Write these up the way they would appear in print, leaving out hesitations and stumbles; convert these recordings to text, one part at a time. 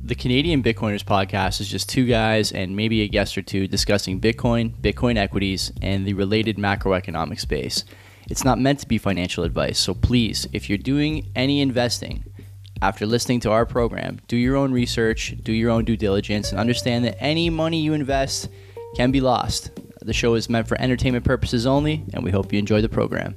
The Canadian Bitcoiners podcast is just two guys and maybe a guest or two discussing Bitcoin, Bitcoin equities, and the related macroeconomic space. It's not meant to be financial advice, so please, if you're doing any investing after listening to our program, do your own research, do your own due diligence, and understand that any money you invest can be lost. The show is meant for entertainment purposes only, and we hope you enjoy the program.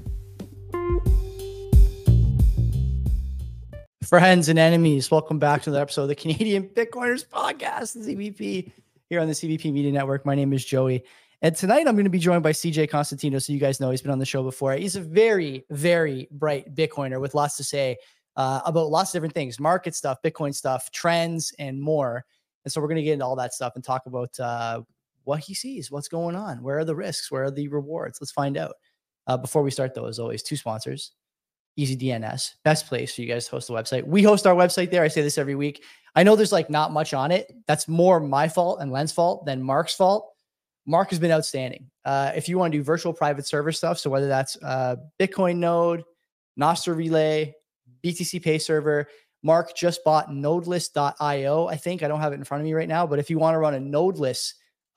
Friends and enemies, welcome back to another episode of the Canadian Bitcoiners podcast, the CBP, here on the CBP Media Network. My name is Joey, and tonight I'm going to be joined by CJ Constantino. So you guys know he's been on the show before. He's a very, very bright Bitcoiner with lots to say about lots of different things, market stuff, Bitcoin stuff, trends, and more. And so we're going to get into all that stuff and talk about what he sees, what's going on, where are the risks, where are the rewards. Let's find out. Before we start, though, as always, two sponsors. EasyDNS, best place for you guys to host a website. We host our website there. I say this every week. I know there's like not much on it. That's more my fault and Len's fault than Mark's fault. Mark has been outstanding. If you want to do virtual private server stuff, so whether that's Bitcoin Node, Nostr Relay, BTC Pay Server, Mark just bought Nodeless.io. I think I don't have it in front of me right now, but if you want to run a nodeless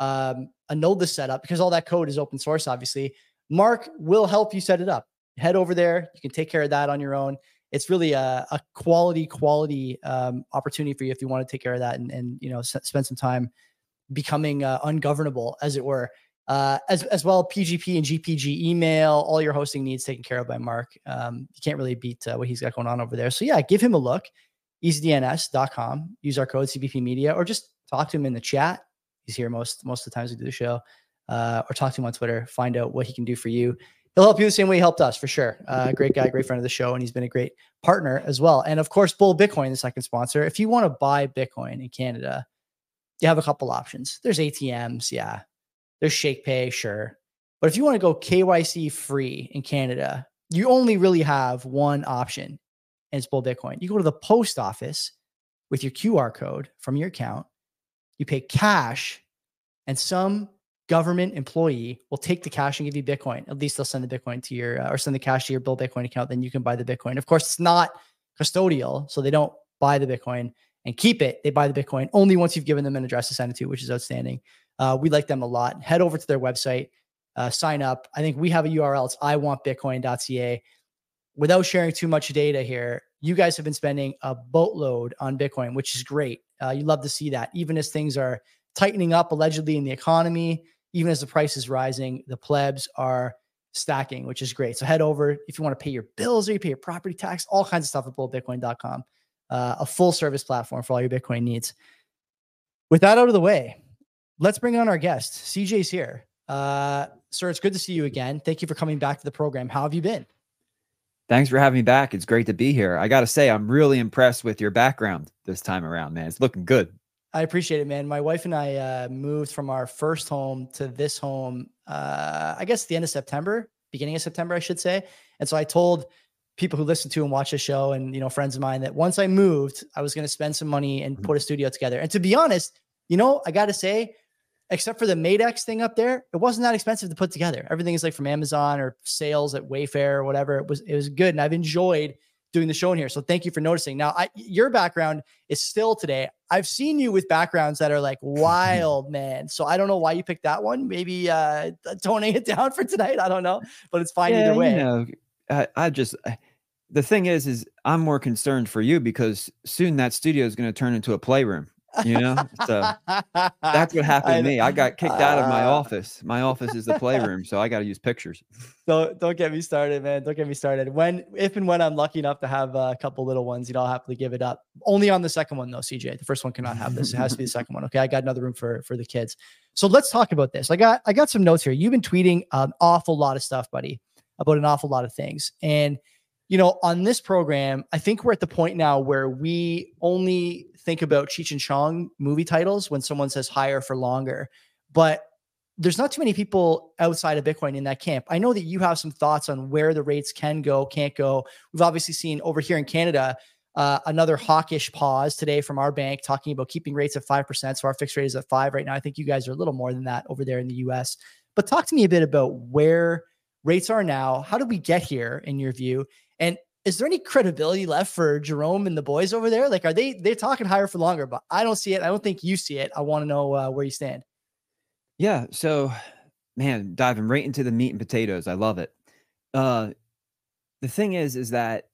setup, because all that code is open source, obviously, Mark will help you set it up. Head over there. You can take care of that on your own. It's really a quality opportunity for you if you want to take care of that and spend some time becoming ungovernable, as it were. As well, PGP and GPG email, all your hosting needs taken care of by Mark. You can't really beat what he's got going on over there. So yeah, give him a look. EasyDNS.com. Use our code CBP Media, or just talk to him in the chat. He's here most of the times we do the show, or talk to him on Twitter. Find out what he can do for you. He'll help you the same way he helped us, for sure. Great guy, great friend of the show, and he's been a great partner as well. And of course, Bull Bitcoin, the second sponsor. If you want to buy Bitcoin in Canada, you have a couple options. There's ATMs, yeah. There's ShakePay, sure. But if you want to go KYC free in Canada, you only really have one option, and it's Bull Bitcoin. You go to the post office with your QR code from your account, you pay cash, and some government employee will take the cash and give you Bitcoin. At least they'll send the Bitcoin to your, or send the cash to your Bull Bitcoin account. Then you can buy the Bitcoin. Of course, it's not custodial, so they don't buy the Bitcoin and keep it. They buy the Bitcoin only once you've given them an address to send it to, which is outstanding. We like them a lot. Head over to their website, sign up. I think we have a URL. It's iwantbitcoin.ca. Without sharing too much data here, you guys have been spending a boatload on Bitcoin, which is great. You love to see that, even as things are tightening up allegedly in the economy. Even as the price is rising, the plebs are stacking, which is great. So head over if you want to pay your bills or you pay your property tax, all kinds of stuff at bullbitcoin.com. A full service platform for all your Bitcoin needs. With that out of the way, let's bring on our guest. CJ's here. Sir, it's good to see you again. Thank you for coming back to the program. How have you been? Thanks for having me back. It's great to be here. I got to say, I'm really impressed with your background this time around, man. It's looking good. I appreciate it, man. My wife and I moved from our first home to this home, I guess the end of September, beginning of September, I should say. And so I told people who listen to and watch the show and, friends of mine that once I moved, I was going to spend some money and put a studio together. And to be honest, I got to say, except for the Madex thing up there, it wasn't that expensive to put together. Everything is like from Amazon or sales at Wayfair or whatever. It was good. And I've enjoyed doing the show in here. So thank you for noticing. Now, your background is still today. I've seen you with backgrounds that are like wild, man. So I don't know why you picked that one. Maybe toning it down for tonight. I don't know, but it's fine either way. The thing is I'm more concerned for you because soon that studio is going to turn into a playroom. So that's what happened to me. I got kicked out of my office. My office is the playroom, so I got to use pictures. Don't get me started, man. Don't get me started. If and when I'm lucky enough to have a couple little ones, I'll happily give it up. Only on the second one though, CJ. The first one cannot have this. It has to be the second one. Okay, I got another room for the kids. So let's talk about this. I got some notes here. You've been tweeting an awful lot of stuff, buddy, about an awful lot of things, and on this program, I think we're at the point now where we only think about Cheech and Chong movie titles when someone says higher for longer, but there's not too many people outside of Bitcoin in that camp. I know that you have some thoughts on where the rates can go, can't go. We've obviously seen over here in Canada, another hawkish pause today from our bank talking about keeping rates at 5%. So our fixed rate is at 5 right now. I think you guys are a little more than that over there in the US, but talk to me a bit about where rates are now. How did we get here in your view? And is there any credibility left for Jerome and the boys over there? Like, they're talking higher for longer, but I don't see it. I don't think you see it. I want to know where you stand. Yeah. So, man, diving right into the meat and potatoes. I love it. The thing is that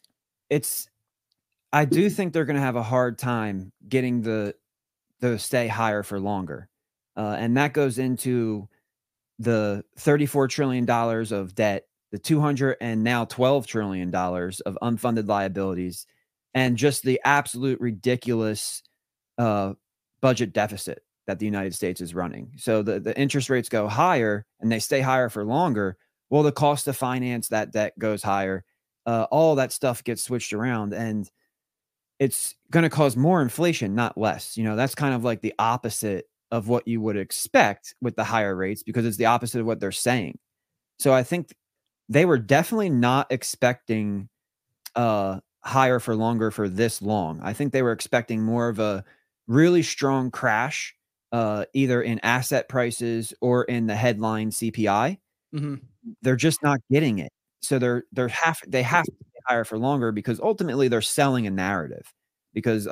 I do think they're going to have a hard time getting the stay higher for longer. And that goes into the $34 trillion of debt, the $200 and now $12 trillion of unfunded liabilities, and just the absolute ridiculous budget deficit that the United States is running. So the interest rates go higher and they stay higher for longer. Well, the cost to finance that debt goes higher. All that stuff gets switched around, and it's going to cause more inflation, not less. That's kind of like the opposite of what you would expect with the higher rates, because it's the opposite of what they're saying. So I think they were definitely not expecting higher for longer for this long. I think they were expecting more of a really strong crash, either in asset prices or in the headline CPI. Mm-hmm. They're just not getting it. So they have to be higher for longer, because ultimately they're selling a narrative. Because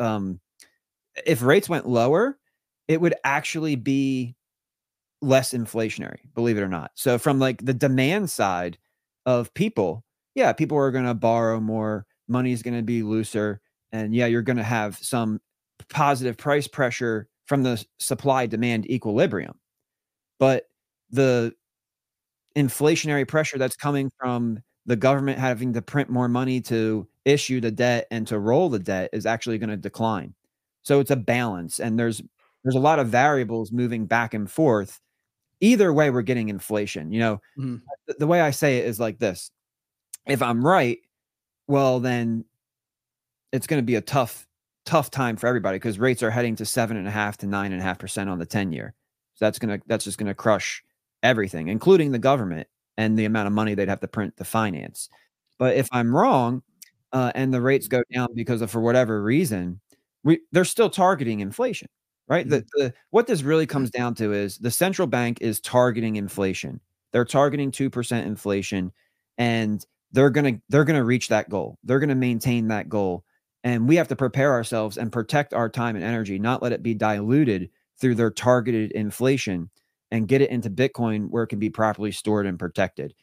if rates went lower, it would actually be less inflationary, believe it or not. So from like the demand side of people, yeah, people are going to borrow more, money is going to be looser, and yeah, you're going to have some positive price pressure from the supply demand equilibrium. But the inflationary pressure that's coming from the government having to print more money to issue the debt and to roll the debt is actually going to decline. So it's a balance, and there's a lot of variables moving back and forth. Either way, we're getting inflation. Mm-hmm. The way I say it is like this: if I'm right, well, then it's going to be a tough time for everybody, because rates are heading to 7.5% to 9.5% on the 10-year. So that's just gonna crush everything, including the government and the amount of money they'd have to print to finance. But if I'm wrong, and the rates go down because of, for whatever reason, they're still targeting inflation, right? Mm-hmm. What this really comes down to is the central bank is targeting inflation. They're targeting 2% inflation, and they're gonna reach that goal. They're gonna maintain that goal. And we have to prepare ourselves and protect our time and energy, not let it be diluted through their targeted inflation, and get it into Bitcoin where it can be properly stored and protected.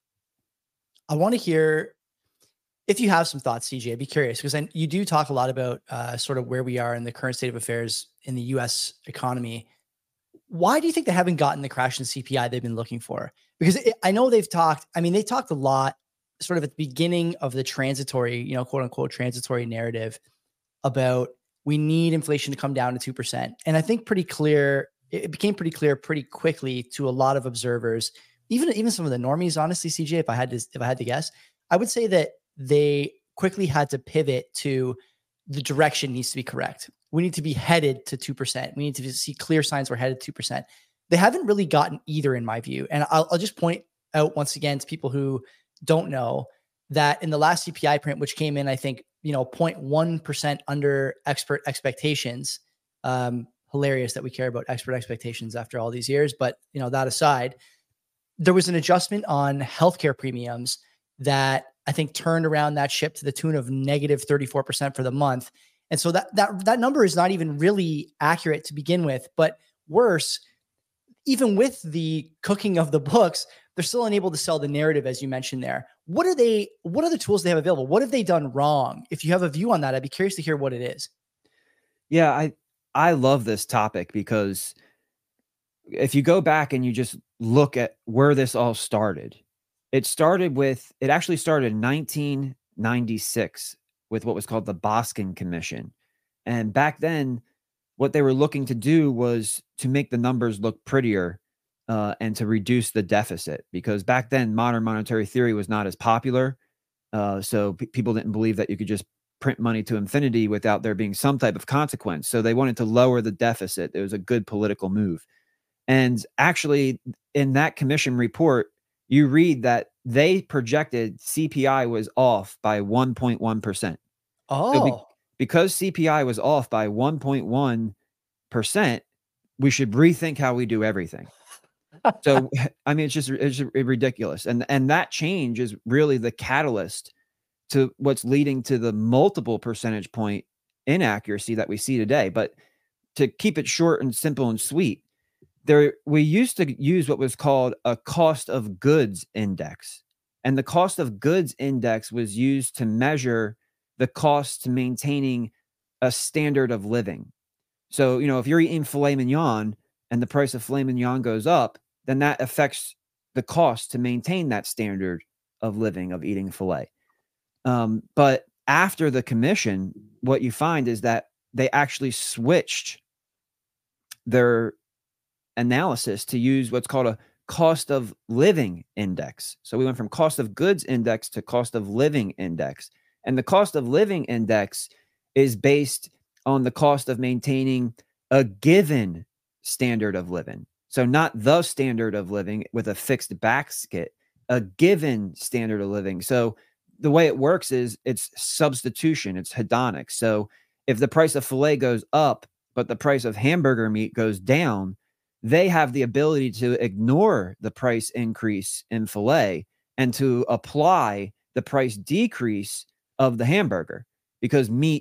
I want to hear if you have some thoughts, CJ. I'd be curious, because you do talk a lot about sort of where we are in the current state of affairs in the U.S. economy. Why do you think they haven't gotten the crash in CPI they've been looking for? Because I know they talked a lot sort of at the beginning of the transitory, quote unquote, transitory narrative about we need inflation to come down to 2%. And I think it became pretty clear pretty quickly to a lot of observers, even some of the normies, honestly, CJ, if I had to guess, I would say that they quickly had to pivot to the direction needs to be correct. We need to be headed to 2%. We need to see clear signs we're headed to 2%. They haven't really gotten either, in my view. And I'll just point out once again to people who don't know that in the last CPI print, which came in, I think, 0.1% under expert expectations. Hilarious that we care about expert expectations after all these years. But, that aside, there was an adjustment on healthcare premiums that I think turned around that ship to the tune of negative 34% for the month. And so that number is not even really accurate to begin with. But worse, even with the cooking of the books, they're still unable to sell the narrative, as you mentioned there. What are the tools they have available? What have they done wrong? If you have a view on that, I'd be curious to hear what it is. Yeah, I love this topic, because if you go back and you just look at where this all started, it actually started in 1996 with what was called the Boskin Commission. And back then, what they were looking to do was to make the numbers look prettier, and to reduce the deficit, because back then modern monetary theory was not as popular. So people didn't believe that you could just print money to infinity without there being some type of consequence. So they wanted to lower the deficit. It was a good political move. And actually, in that commission report, you read that they projected CPI was off by 1.1%. Oh, so because CPI was off by 1.1%, we should rethink how we do everything. So, I mean, it's ridiculous. And that change is really the catalyst to what's leading to the multiple percentage point inaccuracy that we see today. But to keep it short and simple and sweet, we used to use what was called a cost of goods index. And the cost of goods index was used to measure the cost to maintaining a standard of living. So, if you're eating filet mignon and the price of filet mignon goes up, then that affects the cost to maintain that standard of living of eating filet. But after the commission, what you find is that they actually switched their analysis to use what's called a cost of living index. So we went from cost of goods index to cost of living index. And the cost of living index is based on the cost of maintaining a given standard of living. So not the standard of living with a fixed basket, a given standard of living. So the way it works is it's substitution, it's hedonic. So if the price of filet goes up, but the price of hamburger meat goes down, they have the ability to ignore the price increase in filet and to apply the price decrease of the hamburger, because beef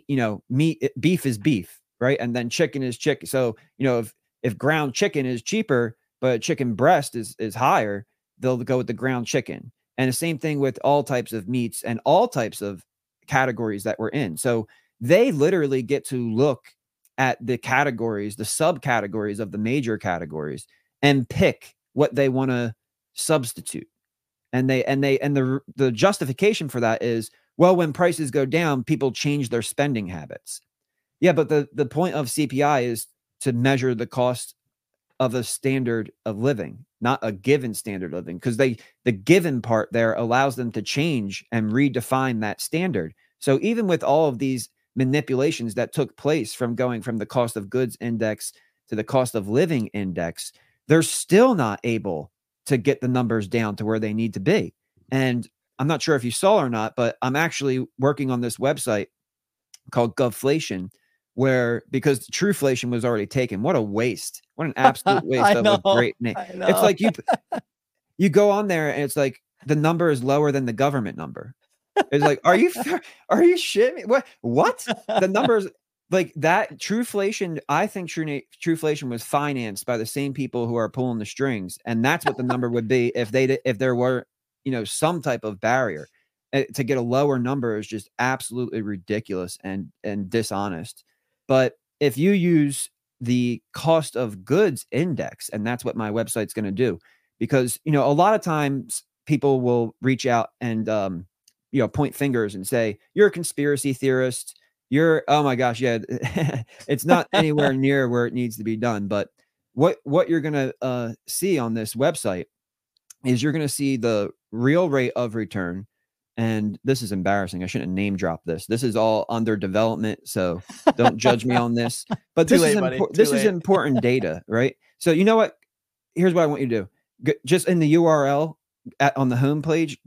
is beef, right? And then chicken is chicken. So, if ground chicken is cheaper, but chicken breast is higher, they'll go with the ground chicken. And the same thing with all types of meats and all types of categories that we're in. So they literally get to look at the categories, the subcategories of the major categories, and pick what they want to substitute. And the justification for that is, well, when prices go down, people change their spending habits. Yeah, but the point of CPI is to measure the cost of a standard of living, not a given standard of living, because the given part there allows them to change and redefine that standard. So even with all of these manipulations that took place from going from the cost of goods index to the cost of living index, they're still not able to get the numbers down to where they need to be. And I'm not sure if you saw or not, but I'm actually working on this website called Govflation, where, because Trueflation was already taken. What a waste. What an absolute waste of a great name. It's like you go on there and it's like the number is lower than the government number. It's like, are you shitting me? What? The numbers like that. Trueflation, I think Trueflation was financed by the same people who are pulling the strings. And that's what the number would be if there were, some type of barrier. To get a lower number is just absolutely ridiculous and dishonest. But if you use the cost of goods index, and that's what my website's going to do, because, a lot of times people will reach out and, point fingers and say, you're a conspiracy theorist. Oh my gosh. Yeah. It's not anywhere near where it needs to be done. But what you're going to see on this website is you're going to see the real rate of return. And this is embarrassing. I shouldn't name drop this. This is all under development, so don't judge me on this. But this is important data, right? So you know what? Here's what I want you to do. Just in the URL on the homepage,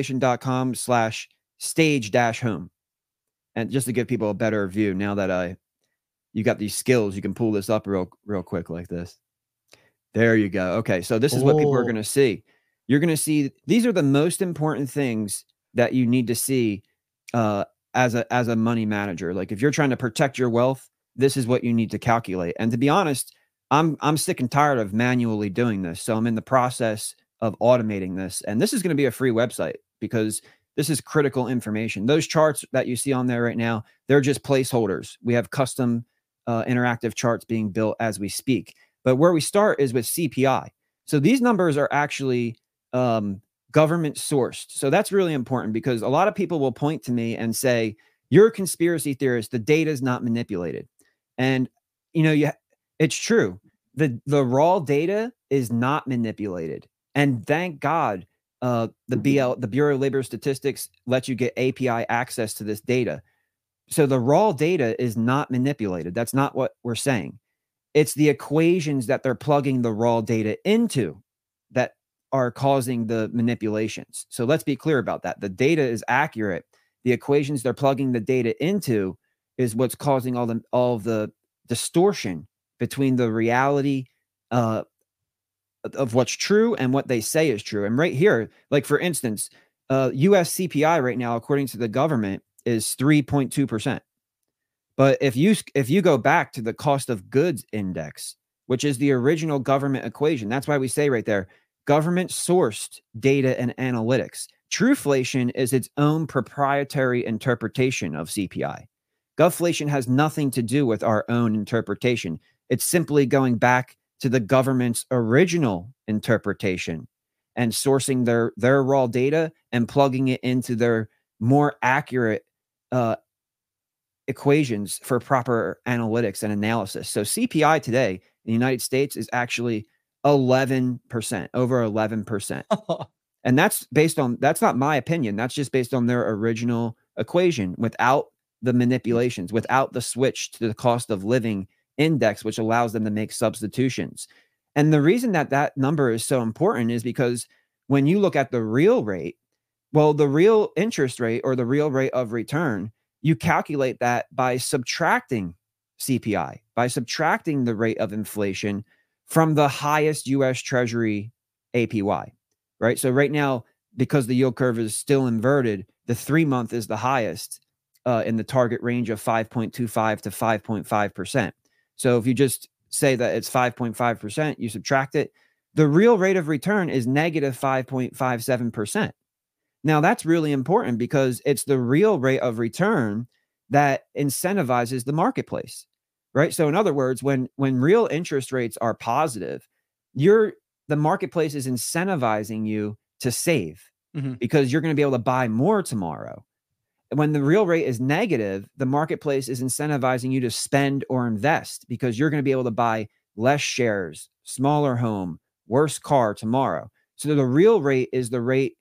govflation.com/stage-home. And just to give people a better view, now that you got these skills, you can pull this up real quick like this. There you go. Okay, so this is what people are going to see. You're going to see these are the most important things that you need to see as a money manager. Like if you're trying to protect your wealth, this is what you need to calculate. And to be honest, I'm sick and tired of manually doing this. So I'm in the process of automating this. And this is going to be a free website because this is critical information. Those charts that you see on there right now, they're just placeholders. We have custom interactive charts being built as we speak. But where we start is with CPI. So these numbers are actually government sourced. So that's really important because a lot of people will point to me and say, you're a conspiracy theorist. The data is not manipulated. And, it's true. The raw data is not manipulated. And thank God, the Bureau of Labor Statistics lets you get API access to this data. So the raw data is not manipulated. That's not what we're saying. It's the equations that they're plugging the raw data into that are causing the manipulations. So let's be clear about that. The data is accurate. The equations they're plugging the data into is what's causing all of the distortion between the reality of what's true and what they say is true. And right here, like for instance, US CPI right now, according to the government, is 3.2%. But if you go back to the cost of goods index, which is the original government equation, that's why we say right there, government sourced data and analytics. Truflation is its own proprietary interpretation of CPI. Govflation has nothing to do with our own interpretation. It's simply going back to the government's original interpretation and sourcing their raw data and plugging it into their more accurate equations for proper analytics and analysis. So CPI today in the United States is actually 11%, over 11%. And that's not my opinion. That's just based on their original equation without the manipulations, without the switch to the cost of living index, which allows them to make substitutions. And the reason that number is so important is because when you look at the real rate, well, the real interest rate or the real rate of return, you calculate that by subtracting CPI, by subtracting the rate of inflation from the highest US Treasury APY, right? So right now, because the yield curve is still inverted, the 3-month is the highest in the target range of 5.25 to 5.5%. So if you just say that it's 5.5%, you subtract it, the real rate of return is negative 5.57%. Now, that's really important because it's the real rate of return that incentivizes the marketplace, right? So in other words, when real interest rates are positive, the marketplace is incentivizing you to save because you're going to be able to buy more tomorrow. When the real rate is negative, the marketplace is incentivizing you to spend or invest because you're going to be able to buy less shares, smaller home, worse car tomorrow. So the real rate is the rate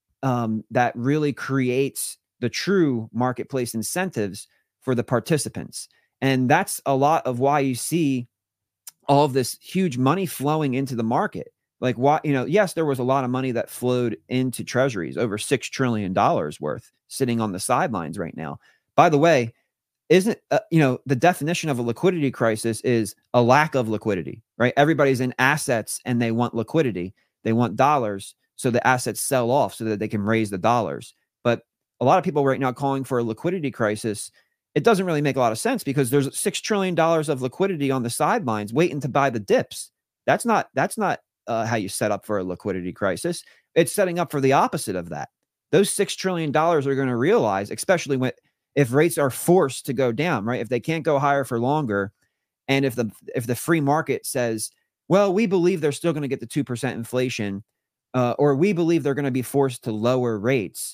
that really creates the true marketplace incentives for the participants. And that's a lot of why you see all of this huge money flowing into the market. Like, why, yes, there was a lot of money that flowed into treasuries, over $6 trillion worth sitting on the sidelines right now. By the way, isn't, the definition of a liquidity crisis is a lack of liquidity, right? Everybody's in assets and they want liquidity. They want dollars. So the assets sell off so that they can raise the dollars. But a lot of people right now calling for a liquidity crisis, it doesn't really make a lot of sense because there's $6 trillion of liquidity on the sidelines waiting to buy the dips. That's not how you set up for a liquidity crisis. It's setting up for the opposite of that. Those $6 trillion are going to realize, especially if rates are forced to go down, right? If they can't go higher for longer, and if the free market says, well, we believe they're still going to get the 2% inflation, or we believe they're going to be forced to lower rates.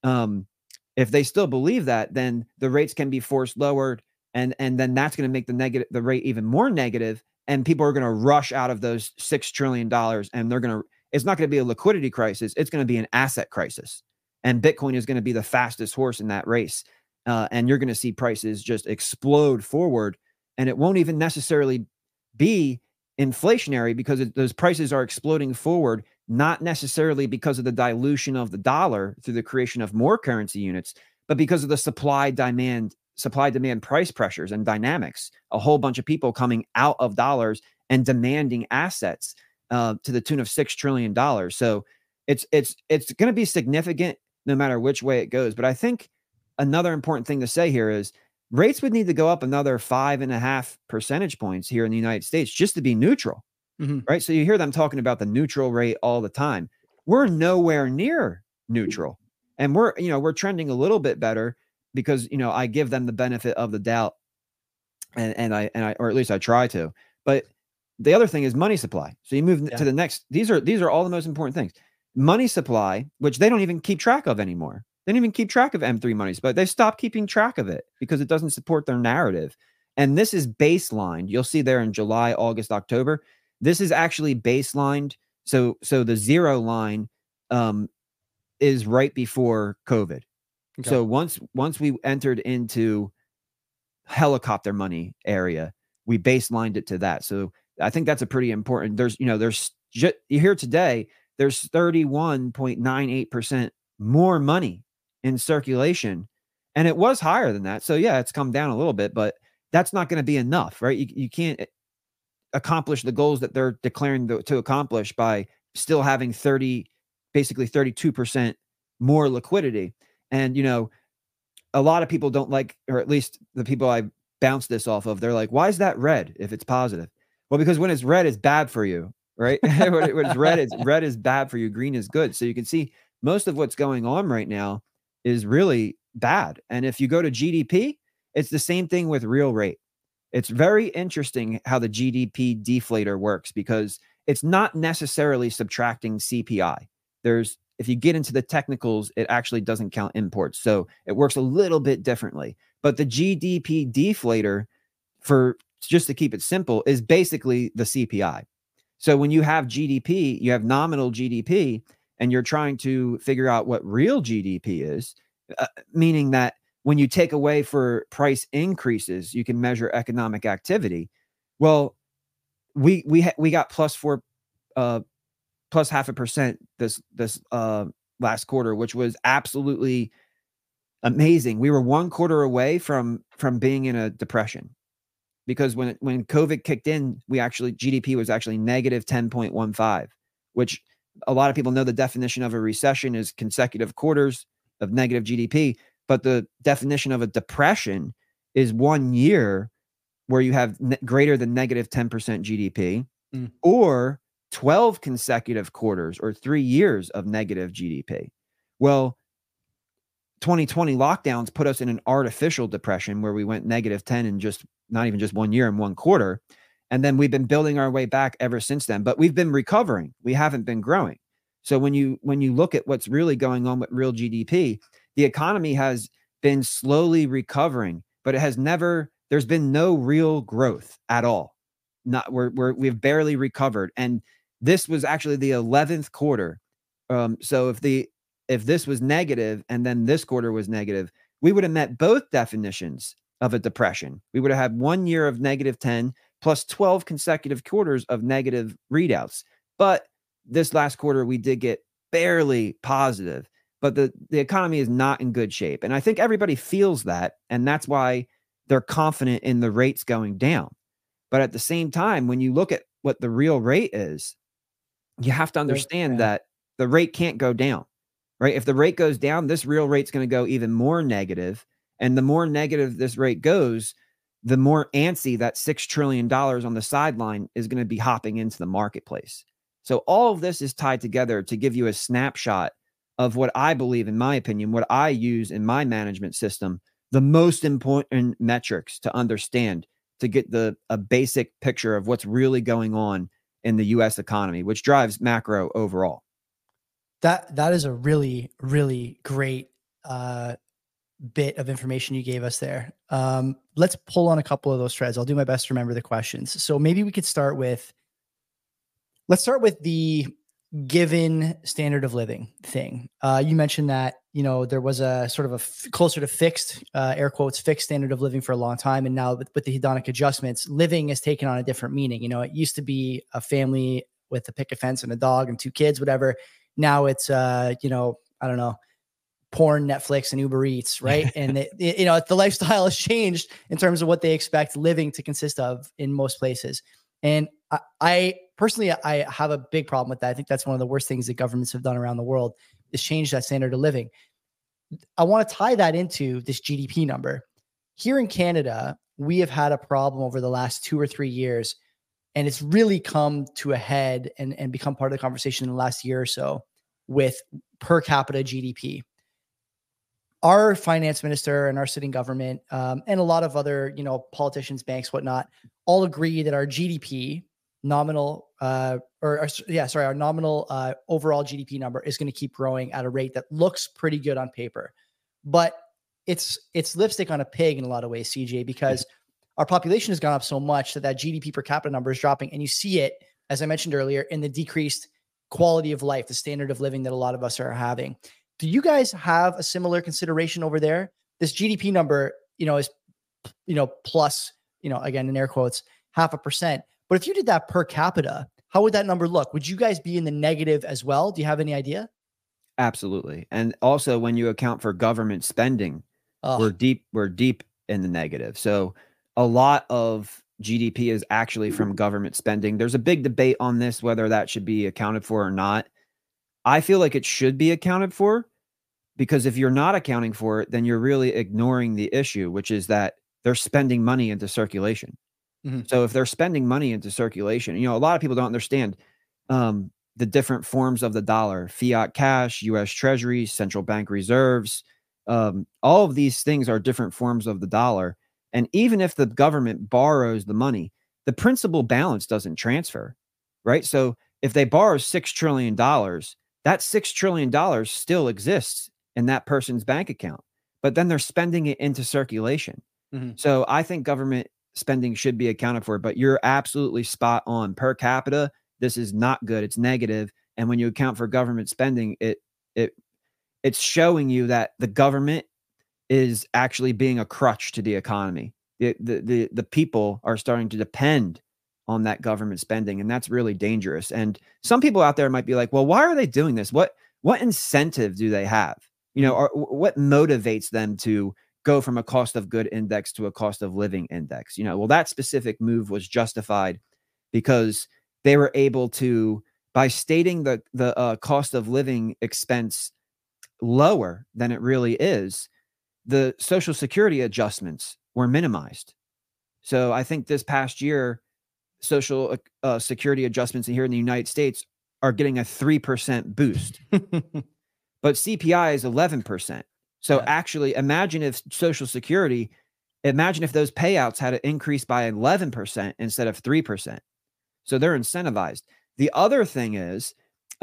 If they still believe that, then the rates can be forced lowered, and then that's going to make the rate even more negative, and people are going to rush out of those $6 trillion, and it's not going to be a liquidity crisis. It's going to be an asset crisis, and Bitcoin is going to be the fastest horse in that race, and you're going to see prices just explode forward, and it won't even necessarily be inflationary because those prices are exploding forward, not necessarily because of the dilution of the dollar through the creation of more currency units, but because of the supply demand price pressures and dynamics. A whole bunch of people coming out of dollars and demanding assets to the tune of $6 trillion. So it's going to be significant no matter which way it goes. But I think another important thing to say here is rates would need to go up another 5.5 percentage points here in the United States just to be neutral, right? So you hear them talking about the neutral rate all the time. We're nowhere near neutral, and we're trending a little bit better because I give them the benefit of the doubt, and I or at least I try to. But the other thing is money supply. So you move to the next. These are all the most important things. Money supply, which they don't even keep track of anymore. They didn't even keep track of M3 money supply. They stopped keeping track of it because it doesn't support their narrative. And this is baselined. You'll see there in July, August, October. This is actually baselined. So the zero line is right before COVID. Okay. So once we entered into helicopter money area, we baselined it to that. So I think that's a pretty important. You hear today, there's 31.98% more money in circulation, and it was higher than that. So yeah, it's come down a little bit, but that's not going to be enough, right? You can't accomplish the goals that they're declaring to accomplish by still having basically 32% more liquidity. And, you know, a lot of people don't like, or at least the people I bounce this off of, they're like, why is that red if it's positive? Well, because when it's red, it's bad for you, right? When it's red is bad for you. Green is good. So you can see most of what's going on right now is really bad. And if you go to GDP, it's the same thing with real rate. It's very interesting how the GDP deflator works, because it's not necessarily subtracting CPI. If you get into the technicals, it actually doesn't count imports. So it works a little bit differently. But the GDP deflator, for just to keep it simple, is basically the CPI. So when you have GDP, you have nominal GDP, and you're trying to figure out what real GDP is, meaning that when you take away for price increases, you can measure economic activity. Well, we got plus 0.5% this last quarter, which was absolutely amazing. We were one quarter away from being in a depression, because when COVID kicked in, GDP was actually negative 10.15, which a lot of people know the definition of a recession is consecutive quarters of negative GDP. But the definition of a depression is 1 year where you have greater than negative 10% GDP, or 12 consecutive quarters or 3 years of negative GDP. Well, 2020 lockdowns put us in an artificial depression where we went negative 10 in just not even just 1 year and 1 quarter. And then we've been building our way back ever since then, but we've been recovering. We haven't been growing. So when you look at what's really going on with real GDP, the economy has been slowly recovering, but there's been no real growth at all. We've barely recovered. And this was actually the 11th quarter. So if this was negative and then this quarter was negative, we would have met both definitions of a depression. We would have had 1 year of negative 10 plus 12 consecutive quarters of negative readouts. But this last quarter, we did get barely positive. But the economy is not in good shape. And I think everybody feels that. And that's why they're confident in the rates going down. But at the same time, when you look at what the real rate is, you have to understand that the rate can't go down, right? If the rate goes down, this real rate's going to go even more negative. And the more negative this rate goes, the more antsy that $6 trillion on the sideline is going to be hopping into the marketplace. So all of this is tied together to give you a snapshot of what I believe, in my opinion, what I use in my management system, the most important metrics to understand, to get a basic picture of what's really going on in the U.S. economy, which drives macro overall. That is a really, really great bit of information you gave us there. Let's pull on a couple of those threads. I'll do my best to remember the questions. So maybe we could start with the given standard of living thing. You mentioned that, there was a sort of closer to fixed, air quotes, fixed standard of living for a long time. And now with the hedonic adjustments, living has taken on a different meaning. It used to be a family with a picket fence and a dog and 2 kids, whatever. Now it's, I don't know, porn, Netflix, and Uber Eats, right? And the lifestyle has changed in terms of what they expect living to consist of in most places. And I personally, I have a big problem with that. I think that's one of the worst things that governments have done around the world, is change that standard of living. I want to tie that into this GDP number. Here in Canada, we have had a problem over the last 2 or 3 years, and it's really come to a head and become part of the conversation in the last year or so with per capita GDP. Our finance minister and our sitting government, and a lot of other, politicians, banks, whatnot, all agree that our GDP nominal, our nominal overall GDP number is going to keep growing at a rate that looks pretty good on paper. But it's lipstick on a pig in a lot of ways, CJ, because our population has gone up so much that GDP per capita number is dropping. And you see it, as I mentioned earlier, in the decreased quality of life, the standard of living that a lot of us are having. Do you guys have a similar consideration over there? This GDP number, is, plus, again, in air quotes, 0.5%. But if you did that per capita, how would that number look? Would you guys be in the negative as well? Do you have any idea? Absolutely. And also when you account for government spending, we're deep in the negative. So a lot of GDP is actually from government spending. There's a big debate on this, whether that should be accounted for or not. I feel like it should be accounted for, Because if you're not accounting for it, then you're really ignoring the issue, which is that they're spending money into circulation. Mhm. So if they're spending money into circulation, a lot of people don't understand the different forms of the dollar: fiat cash, U.S. Treasuries, central bank reserves. All of these things are different forms of the dollar. And even if the government borrows the money, the principal balance doesn't transfer, right? So if they borrow $6 trillion, that $6 trillion still exists in that person's bank account, but then they're spending it into circulation. Mhm. So I think government spending should be accounted for, but you're absolutely spot on. Per capita, this is not good. It's negative. And when you account for government spending, it's showing you that the government is actually being a crutch to the economy. The people are starting to depend on that government spending, and that's really dangerous. And some people out there might be like, well, why are they doing this? What incentive do they have? Or what motivates them to go from a cost of good index to a cost of living index? Well, that specific move was justified because they were able to, by stating the cost of living expense lower than it really is, the Social Security adjustments were minimized. So I think this past year, Social Security adjustments here in the United States are getting a 3% boost, but CPI is 11%. So actually, imagine if Social Security, imagine if those payouts had to increase by 11% instead of 3%. So they're incentivized. The other thing is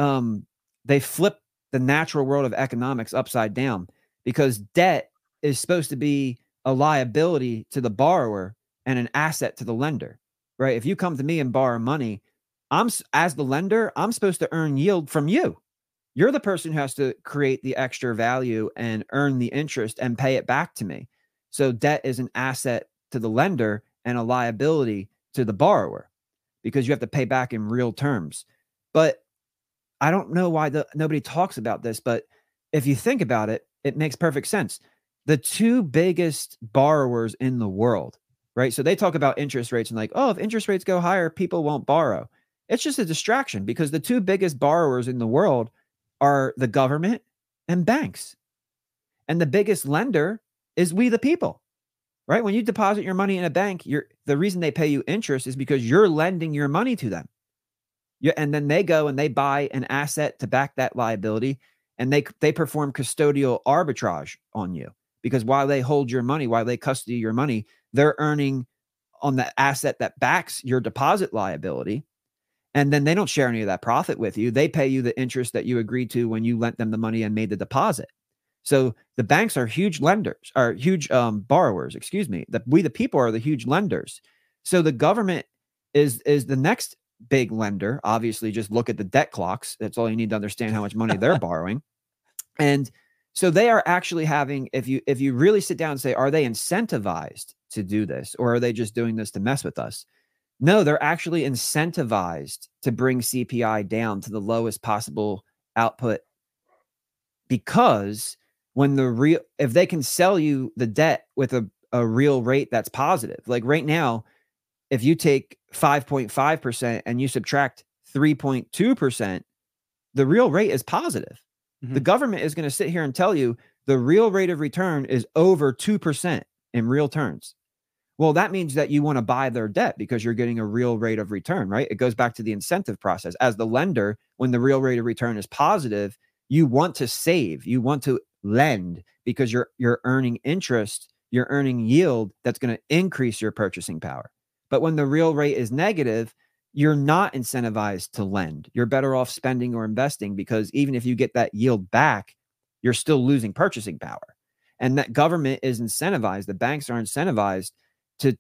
they flip the natural world of economics upside down, because debt is supposed to be a liability to the borrower and an asset to the lender, right? If you come to me and borrow money, as the lender, I'm supposed to earn yield from you. You're the person who has to create the extra value and earn the interest and pay it back to me. So debt is an asset to the lender and a liability to the borrower, because you have to pay back in real terms. But I don't know why nobody talks about this, but if you think about it, it makes perfect sense. The two biggest borrowers in the world, right? So they talk about interest rates and like, oh, if interest rates go higher, people won't borrow. It's just a distraction, because the two biggest borrowers in the world are the government and banks. And the biggest lender is we, the people, right? When you deposit your money in a bank, the reason they pay you interest is because you're lending your money to them. And then they go and they buy an asset to back that liability, and they perform custodial arbitrage on you, because while they hold your money, while they custody your money, they're earning on the asset that backs your deposit liability. And then they don't share any of that profit with you. They pay you the interest that you agreed to when you lent them the money and made the deposit. So the banks are huge lenders, are huge borrowers, excuse me. We, the people, are the huge lenders. So the government is the next big lender. Obviously, just look at the debt clocks. That's all you need to understand how much money they're borrowing. And so they are actually having, if you really sit down and say, are they incentivized to do this, or are they just doing this to mess with us? No, they're actually incentivized to bring CPI down to the lowest possible output, because if they can sell you the debt with a real rate that's positive, like right now, if you take 5.5% and you subtract 3.2%, the real rate is positive. Mm-hmm. The government is going to sit here and tell you the real rate of return is over 2% in real terms. Well, that means that you want to buy their debt because you're getting a real rate of return, right? It goes back to the incentive process. As the lender, when the real rate of return is positive, you want to save, you want to lend, because you're earning interest, you're earning yield that's going to increase your purchasing power. But when the real rate is negative, you're not incentivized to lend. You're better off spending or investing, because even if you get that yield back, you're still losing purchasing power. And that government is incentivized, the banks are incentivized to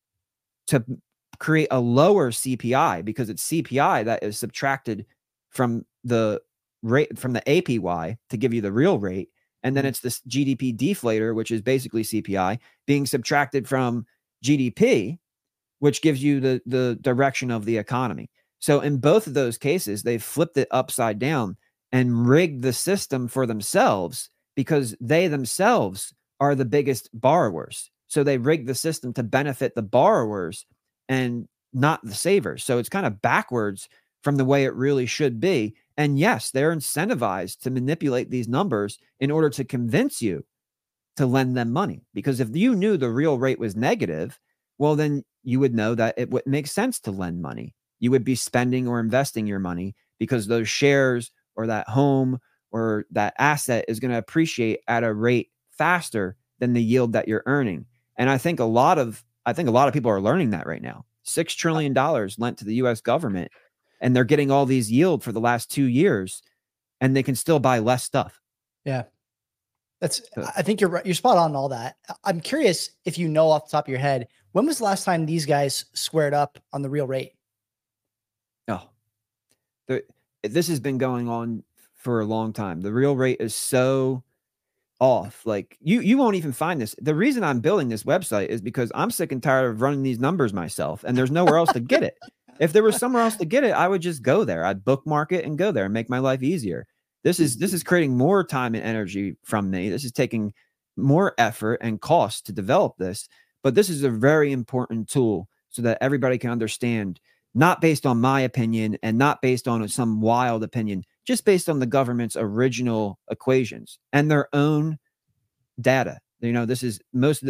create a lower CPI, because it's CPI that is subtracted from the rate, from the APY, to give you the real rate. And then it's this GDP deflator, which is basically CPI, being subtracted from GDP, which gives you the direction of the economy. So in both of those cases, they've flipped it upside down and rigged the system for themselves, because they themselves are the biggest borrowers. So they rigged the system to benefit the borrowers and not the savers. So it's kind of backwards from the way it really should be. And yes, they're incentivized to manipulate these numbers in order to convince you to lend them money. Because if you knew the real rate was negative, well, then you would know that it would make sense to lend money. You would be spending or investing your money because those shares or that home or that asset is going to appreciate at a rate faster than the yield that you're earning. And I think a lot of people are learning that right now. $6 trillion lent to the US government, and they're getting all these yield for the last 2 years, and they can still buy less stuff. Yeah. I think you're right. You're spot on all that. I'm curious if you know off the top of your head, when was the last time these guys squared up on the real rate? Oh, this has been going on for a long time. The real rate is so off. Like you won't even find this. The reason I'm building this website is because I'm sick and tired of running these numbers myself, and there's nowhere else to get it. If there was somewhere else to get it, I would just go there. I'd bookmark it and go there and make my life easier. This is creating more time and energy from me. This is taking more effort and cost to develop this, but this is a very important tool so that everybody can understand, not based on my opinion and not based on some wild opinion, just based on the government's original equations and their own data. You know, this is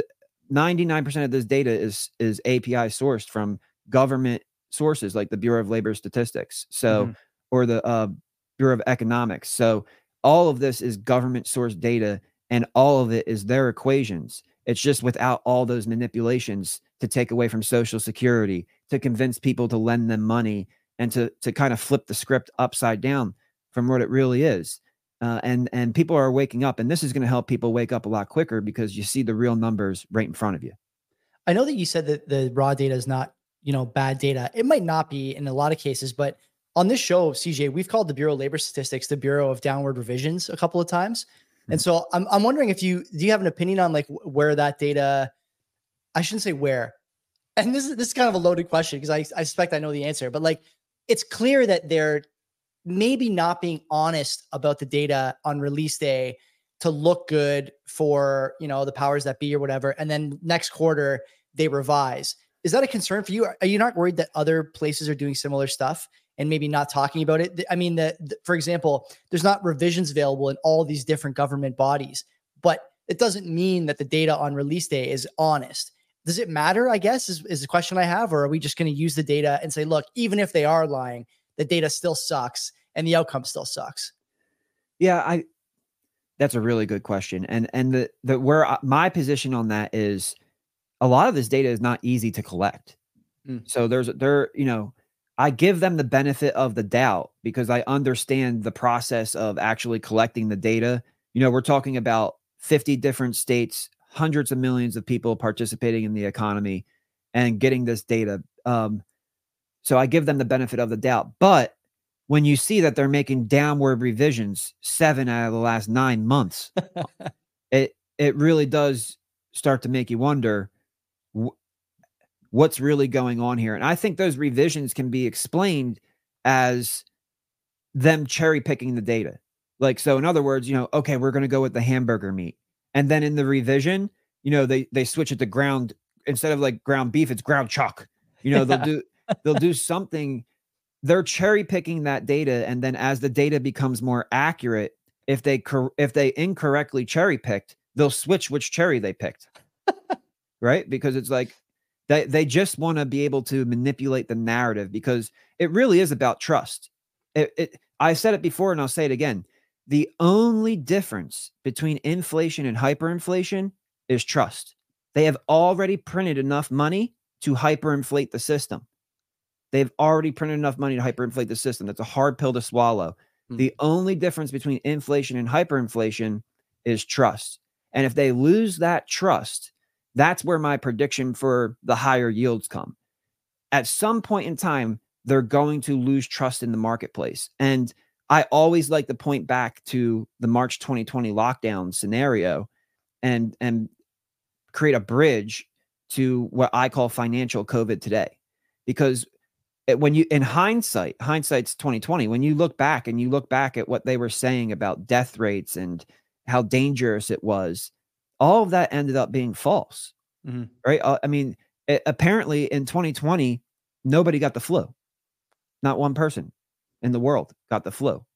99% of this data is API sourced from government sources like the Bureau of Labor Statistics. So, or the Bureau of Economics. So all of this is government source data, and all of it is their equations. It's just without all those manipulations to take away from Social Security, to convince people to lend them money, and to kind of flip the script upside down from what it really is. And people are waking up, and this is going to help people wake up a lot quicker because you see the real numbers right in front of you. I know that you said that the raw data is not, bad data. It might not be in a lot of cases, but on this show, CJ, we've called the Bureau of Labor Statistics the Bureau of Downward Revisions a couple of times. And so I'm wondering do you have an opinion on like where that data, I shouldn't say where, and this is kind of a loaded question because I suspect I know the answer, but like, it's clear that they're maybe not being honest about the data on release day to look good for, the powers that be or whatever. And then next quarter they revise. Is that a concern for you? Are you not worried that other places are doing similar stuff and maybe not talking about it? I mean, for example, there's not revisions available in all these different government bodies, but it doesn't mean that the data on release day is honest. Does it matter, I guess, is the question I have, or are we just going to use the data and say, look, even if they are lying, the data still sucks and the outcome still sucks? Yeah, that's a really good question. And where my position on that is, a lot of this data is not easy to collect. So I give them the benefit of the doubt because I understand the process of actually collecting the data. We're talking about 50 different states, hundreds of millions of people participating in the economy and getting this data. So I give them the benefit of the doubt. But when you see that they're making downward revisions 7 out of the last 9 months, it really does start to make you wonder what's really going on here. And I think those revisions can be explained as them cherry picking the data. Like, so in other words, okay, we're going to go with the hamburger meat. And then in the revision, they switch it to ground, instead of like ground beef, it's ground chuck. They'll do something. They're cherry picking that data. And then as the data becomes more accurate, if they incorrectly cherry picked, they'll switch which cherry they picked. Right? Because it's like they just want to be able to manipulate the narrative, because it really is about trust. I said it before and I'll say it again. The only difference between inflation and hyperinflation is trust. They have already printed enough money to hyperinflate the system. They've already printed enough money to hyperinflate the system. That's a hard pill to swallow. The only difference between inflation and hyperinflation is trust. And if they lose that trust, that's where my prediction for the higher yields come. At some point in time, they're going to lose trust in the marketplace. And I always like to point back to the March 2020 lockdown scenario and create a bridge to what I call financial COVID today. Because in hindsight's 2020, when you look back at what they were saying about death rates and how dangerous it was, all of that ended up being false, right? I mean, apparently in 2020, nobody got the flu. Not one person in the world got the flu.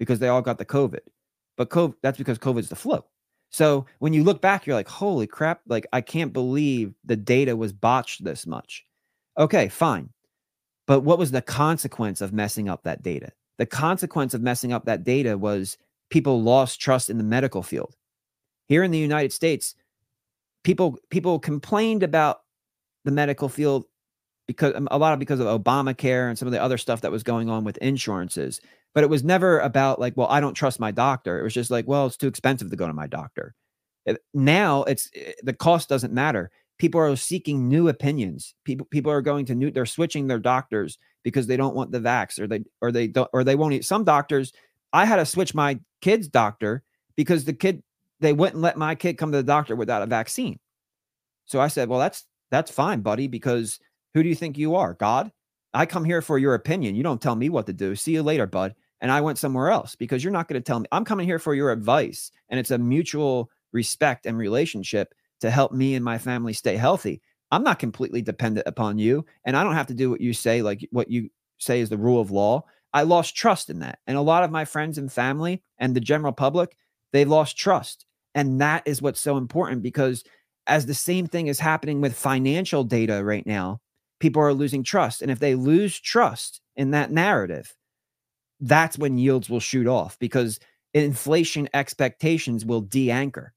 because they all got the COVID. But that's because COVID's the flu. So when you look back, you're like, holy crap, like I can't believe the data was botched this much. Okay, fine. But what was the consequence of messing up that data? The consequence of messing up that data was people lost trust in the medical field. Here in the United States, people complained about the medical field because of Obamacare and some of the other stuff that was going on with insurances. But it was never about like, well, I don't trust my doctor. It was just like, well, it's too expensive to go to my doctor. Now the cost doesn't matter. People are seeking new opinions. People are going to they're switching their doctors because they don't want the vax or they won't eat. Some doctors, I had to switch my kid's doctor because they wouldn't let my kid come to the doctor without a vaccine. So I said, well, that's fine, buddy, because who do you think you are? God? I come here for your opinion. You don't tell me what to do. See you later, bud. And I went somewhere else because you're not going to tell me. I'm coming here for your advice. And it's a mutual respect and relationship to help me and my family stay healthy. I'm not completely dependent upon you. And I don't have to do what you say, like what you say is the rule of law. I lost trust in that. And a lot of my friends and family and the general public, they lost trust. And that is what's so important, because as the same thing is happening with financial data right now, people are losing trust. And if they lose trust in that narrative, that's when yields will shoot off, because inflation expectations will de-anchor.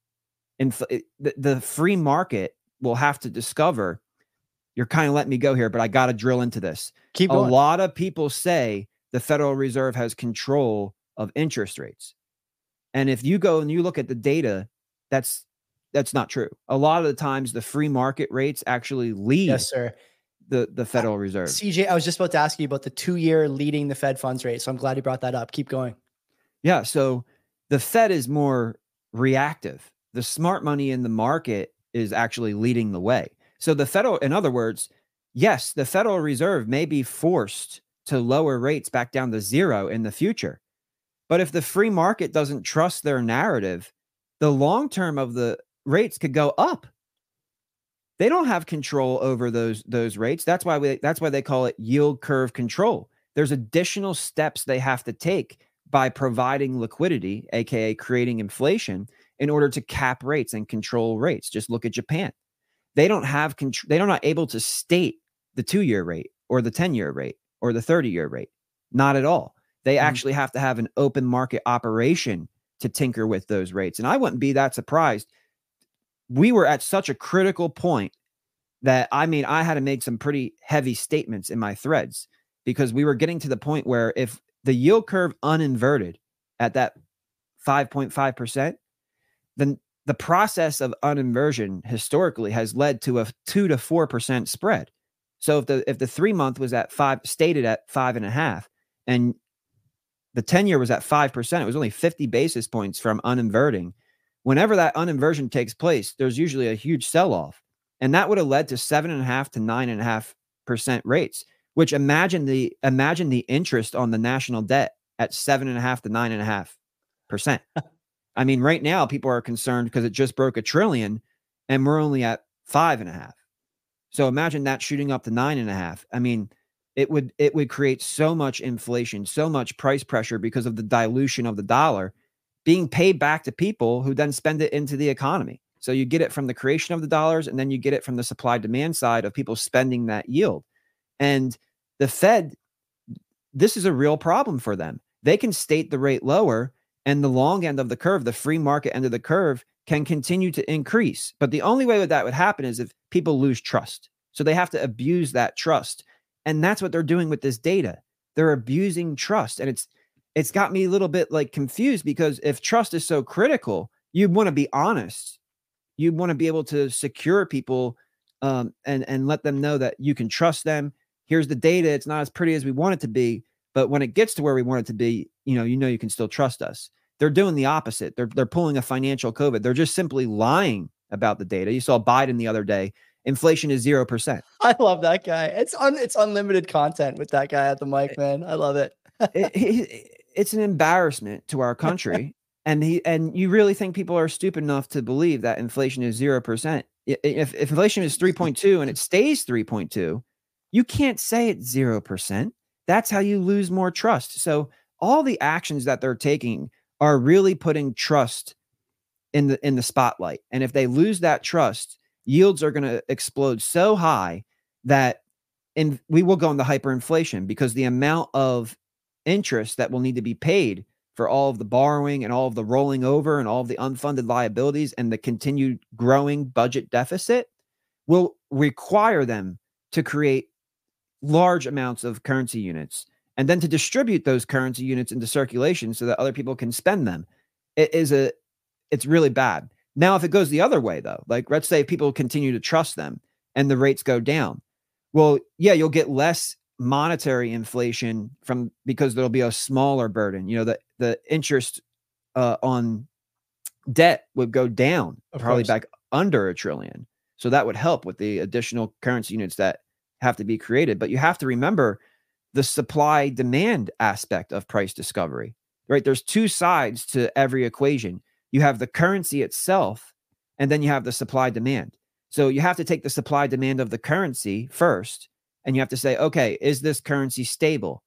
The free market will have to discover, you're kind of letting me go here, but I got to drill into this. Keep going. A lot of people say the Federal Reserve has control of interest rates. And if you go and you look at the data, that's not true. A lot of the times the free market rates actually lead yes, sir. the Federal Reserve. CJ, I was just about to ask you about the 2-year leading the Fed funds rate. So I'm glad you brought that up. Keep going. Yeah. So the Fed is more reactive. The smart money in the market is actually leading the way. So in other words, yes, the Federal Reserve may be forced to lower rates back down to zero in the future. But if the free market doesn't trust their narrative, the long term of the rates could go up. They don't have control over those rates. That's why they call it yield curve control. There's additional steps they have to take by providing liquidity, aka creating inflation, in order to cap rates and control rates. Just look at Japan. They don't have control. They're not able to state the 2-year rate or the 10-year rate or the 30-year rate. Not at all. They actually have to have an open market operation to tinker with those rates. And I wouldn't be that surprised. We were at such a critical point that, I had to make some pretty heavy statements in my threads, because we were getting to the point where if the yield curve uninverted at that 5.5%, then the process of uninversion historically has led to a 2 to 4% spread. So if the 3-month was at stated at 5.5, and the 10-year was at 5%, it was only 50 basis points from uninverting. Whenever that uninversion takes place, there's usually a huge sell-off. And that would have led to 7.5 to 9.5% rates, which imagine the interest on the national debt at 7.5 to 9.5%. Right now people are concerned because it just broke $1 trillion and we're only at 5.5. So imagine that shooting up to 9.5. It would create so much inflation, so much price pressure because of the dilution of the dollar being paid back to people who then spend it into the economy. So you get it from the creation of the dollars, and then you get it from the supply demand side of people spending that yield. And the Fed, this is a real problem for them. They can state the rate lower, and the long end of the curve, the free market end of the curve, can continue to increase. But the only way that would happen is if people lose trust. So they have to abuse that trust. And that's what they're doing with this data. They're abusing trust. And it's got me a little bit confused, because if trust is so critical, you'd want to be honest. You'd want to be able to secure people and let them know that you can trust them. Here's the data. It's not as pretty as we want it to be, but when it gets to where we want it to be, you can still trust us. They're doing the opposite. They're pulling a financial COVID. They're just simply lying about the data. You saw Biden the other day. Inflation is 0%. I love that guy. It's unlimited content with that guy at the mic, man. I love it. It's an embarrassment to our country. And you really think people are stupid enough to believe that inflation is 0%? If inflation is 3.2 and it stays 3.2, you can't say it's 0%. That's how you lose more trust. So all the actions that they're taking are really putting trust in the spotlight. And if they lose that trust, yields are going to explode so high that we will go into hyperinflation, because the amount of interest that will need to be paid for all of the borrowing and all of the rolling over and all of the unfunded liabilities and the continued growing budget deficit will require them to create large amounts of currency units and then to distribute those currency units into circulation so that other people can spend them. It's really bad. Now, if it goes the other way, though, like let's say people continue to trust them and the rates go down, well, yeah, you'll get less monetary inflation because there'll be a smaller burden. The interest on debt would go down, probably back under $1 trillion. So that would help with the additional currency units that have to be created. But you have to remember the supply demand aspect of price discovery, right? There's two sides to every equation. You have the currency itself, and then you have the supply demand. So you have to take the supply demand of the currency first, and you have to say, okay, is this currency stable?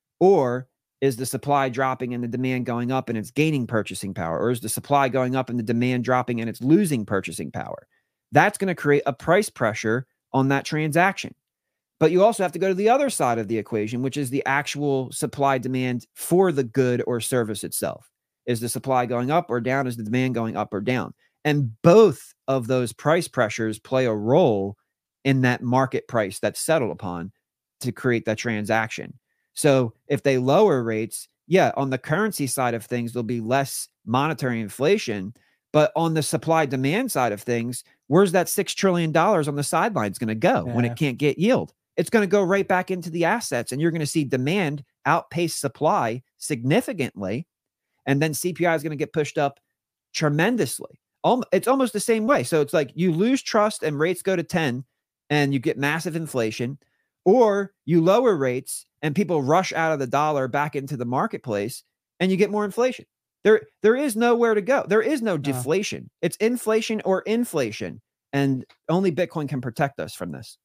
Or is the supply dropping and the demand going up and it's gaining purchasing power? Or is the supply going up and the demand dropping and it's losing purchasing power? That's going to create a price pressure on that transaction. But you also have to go to the other side of the equation, which is the actual supply demand for the good or service itself. Is the supply going up or down? Is the demand going up or down? And both of those price pressures play a role in that market price that's settled upon to create that transaction. So if they lower rates, yeah, on the currency side of things, there'll be less monetary inflation. But on the supply demand side of things, where's that $6 trillion on the sidelines going to go when it can't get yield? It's going to go right back into the assets, and you're going to see demand outpace supply significantly. And then CPI is going to get pushed up tremendously. It's almost the same way. So it's like you lose trust and rates go to 10 and you get massive inflation, or you lower rates and people rush out of the dollar back into the marketplace and you get more inflation. There is nowhere to go. There is no deflation. It's inflation or inflation. And only Bitcoin can protect us from this.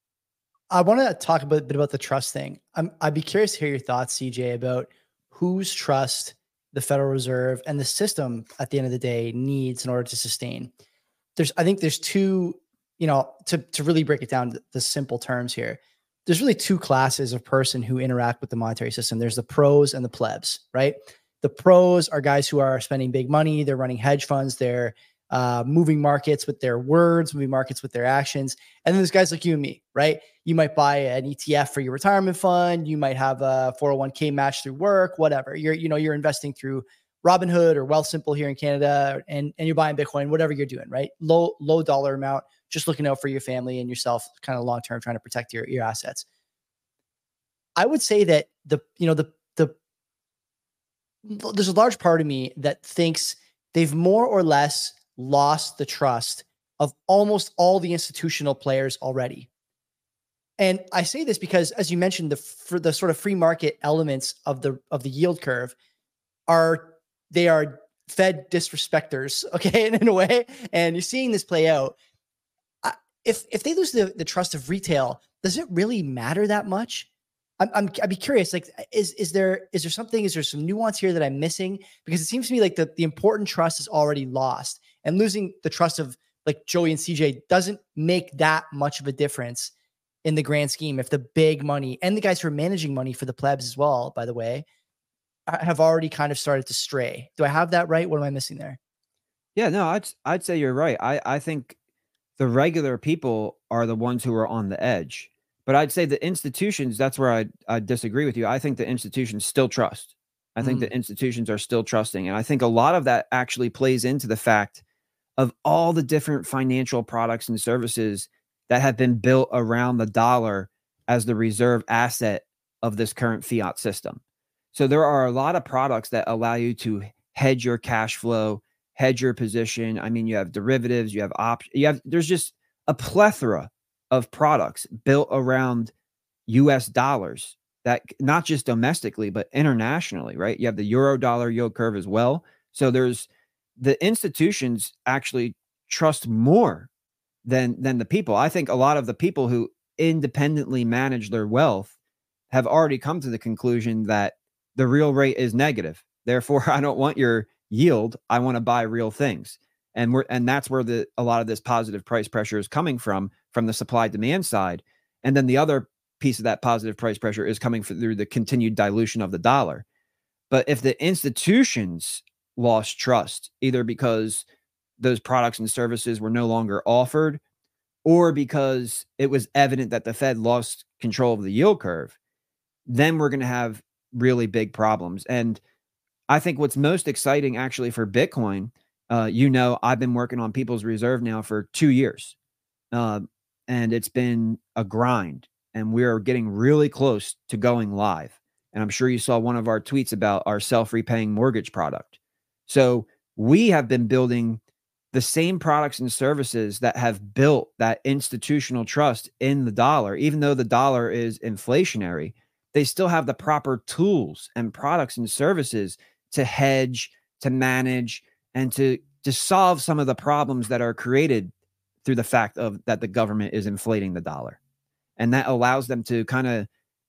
I want to talk a bit about the trust thing. I'd be curious to hear your thoughts, CJ, about whose trust the Federal Reserve and the system at the end of the day needs in order to sustain. I think there's two, to really break it down to the simple terms here, there's really two classes of person who interact with the monetary system. There's the pros and the plebs, right? The pros are guys who are spending big money. They're running hedge funds. They're moving markets with their words, moving markets with their actions. And then there's guys like you and me, right? You might buy an ETF for your retirement fund. You might have a 401k match through work, whatever. You're investing through Robinhood or Wealthsimple here in Canada, and you're buying Bitcoin, whatever you're doing, right? Low dollar amount, just looking out for your family and yourself, kind of long-term, trying to protect your assets. I would say that there's a large part of me that thinks they've more or less lost the trust of almost all the institutional players already. And I say this because, as you mentioned, the sort of free market elements of the yield curve are Fed disrespecters, okay, in a way. And you're seeing this play out. If they lose the trust of retail, does it really matter that much? I'd be curious. Like, is there some nuance here that I'm missing? Because it seems to me like the important trust is already lost, and losing the trust of like Joey and CJ doesn't make that much of a difference in the grand scheme. If the big money and the guys who are managing money for the plebs as well, by the way, have already kind of started to stray. Do I have that right? What am I missing there? Yeah, no, I'd say you're right. I think the regular people are the ones who are on the edge. But I'd say the institutions, that's where I disagree with you. I think the institutions still trust. I think the institutions are still trusting. And I think a lot of that actually plays into the fact of all the different financial products and services that have been built around the dollar as the reserve asset of this current fiat system. So there are a lot of products that allow you to hedge your cash flow, hedge your position. I mean, you have derivatives, you have options, there's just a plethora of products built around US dollars, that not just domestically, but internationally, right? You have the euro dollar yield curve as well. So the institutions actually trust more than the people. I think a lot of the people who independently manage their wealth have already come to the conclusion that the real rate is negative. Therefore, I don't want your yield. I want to buy real things. And that's where a lot of this positive price pressure is coming from the supply demand side. And then the other piece of that positive price pressure is coming through the continued dilution of the dollar. But if the institutions lost trust, either because those products and services were no longer offered, or because it was evident that the Fed lost control of the yield curve, then we're going to have really big problems. And I think what's most exciting actually for Bitcoin, I've been working on People's Reserve now for 2 years, and it's been a grind, and we're getting really close to going live. And I'm sure you saw one of our tweets about our self-repaying mortgage product. So we have been building the same products and services that have built that institutional trust in the dollar. Even though the dollar is inflationary, they still have the proper tools and products and services to hedge, to manage, and to solve some of the problems that are created through the fact that the government is inflating the dollar. And that allows them to kind of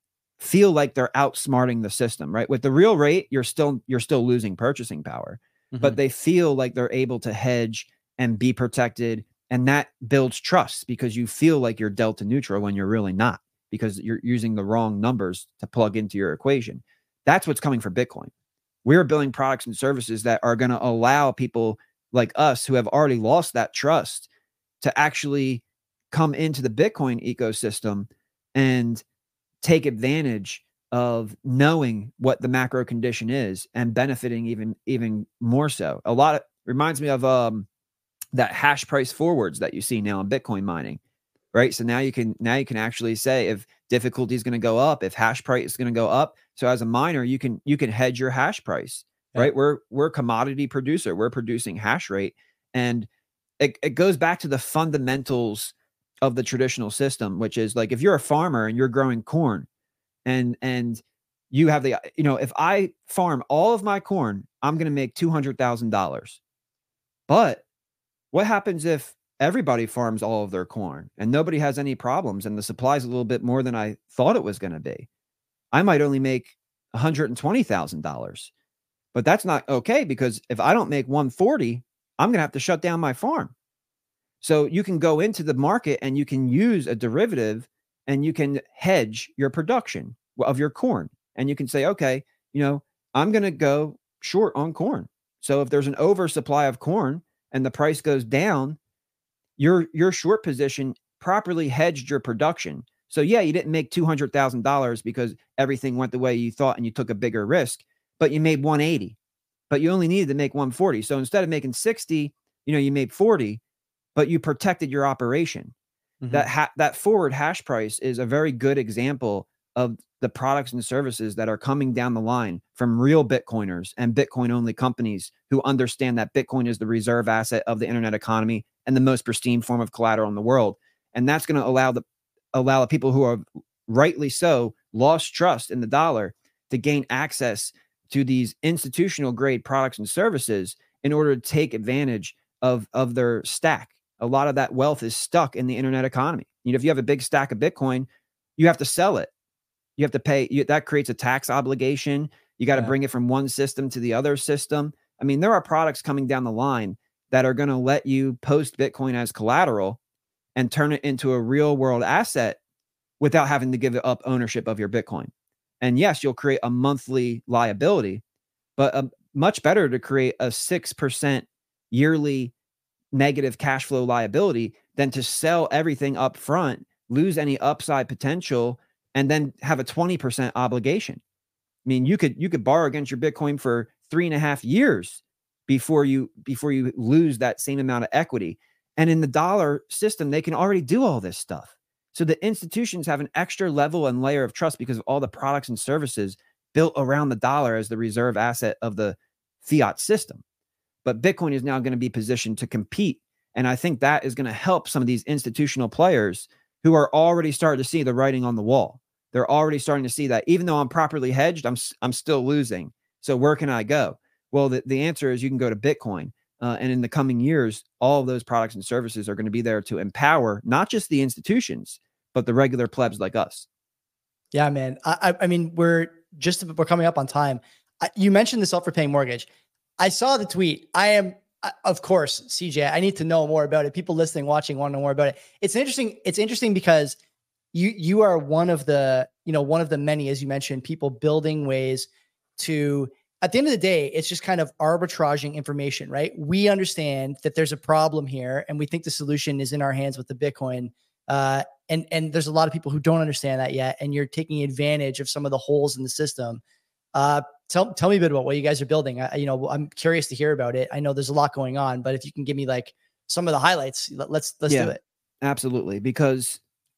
feel like they're outsmarting the system, right? With the real rate, you're still losing purchasing power, but they feel like they're able to hedge and be protected. And that builds trust because you feel like you're delta neutral when you're really not, because you're using the wrong numbers to plug into your equation. That's what's coming for Bitcoin. We're building products and services that are going to allow people like us who have already lost that trust to actually come into the Bitcoin ecosystem and take advantage of knowing what the macro condition is and benefiting even more so. A lot of reminds me of that hash price forwards that you see now in Bitcoin mining, right? So now you can actually say if difficulty is going to go up, if hash price is going to go up. So as a miner, you can hedge your hash price, right? We're a commodity producer. We're producing hash rate, and it goes back to the fundamentals of the traditional system, which is like if you're a farmer and you're growing corn, and you have if I farm all of my corn, I'm going to make $200,000. But what happens if everybody farms all of their corn and nobody has any problems and the supply is a little bit more than I thought it was going to be? I might only make $120,000. But that's not okay, because if I don't make 140, I'm going to have to shut down my farm. So you can go into the market and you can use a derivative and you can hedge your production of your corn. And you can say, okay, I'm going to go short on corn. So if there's an oversupply of corn and the price goes down, your short position properly hedged your production. So yeah, you didn't make $200,000 because everything went the way you thought and you took a bigger risk, but you made 180, but you only needed to make 140. So instead of making 60, you made 40, but you protected your operation. That forward hash price is a very good example of the products and services that are coming down the line from real Bitcoiners and Bitcoin only companies who understand that Bitcoin is the reserve asset of the internet economy and the most pristine form of collateral in the world. And that's going to allow the people who are rightly so lost trust in the dollar to gain access to these institutional grade products and services in order to take advantage of their stack. A lot of that wealth is stuck in the internet economy. If you have a big stack of Bitcoin, you have to sell it. You have to pay. That creates a tax obligation. You got to bring it from one system to the other system. I mean, there are products coming down the line that are going to let you post Bitcoin as collateral and turn it into a real world asset without having to give up ownership of your Bitcoin. And yes, you'll create a monthly liability, but much better to create a 6% yearly negative cash flow liability than to sell everything up front, lose any upside potential, and then have a 20% obligation. I mean, you could borrow against your Bitcoin for 3.5 years before you lose that same amount of equity. And in the dollar system, they can already do all this stuff. So the institutions have an extra level and layer of trust because of all the products and services built around the dollar as the reserve asset of the fiat system. But Bitcoin is now going to be positioned to compete. And I think that is going to help some of these institutional players who are already starting to see the writing on the wall. They're already starting to see that even though I'm properly hedged, I'm still losing. So where can I go? Well, the answer is you can go to Bitcoin. And in the coming years, all of those products and services are going to be there to empower not just the institutions, but the regular plebs like us. Yeah, man. I mean, we're we're coming up on time. You mentioned the self-repaying mortgage. I saw the tweet. Of course, CJ, I need to know more about it. People listening, watching want to know more about it. It's interesting because you are one of the many, as you mentioned, people building ways to, at the end of the day, it's just kind of arbitraging information, right? We understand that there's a problem here and we think the solution is in our hands with the Bitcoin. And there's a lot of people who don't understand that yet. And you're taking advantage of some of the holes in the system. Tell me a bit about what you guys are building. I'm curious to hear about it. I know there's a lot going on, but if you can give me like some of the highlights, let's do it. Absolutely. Because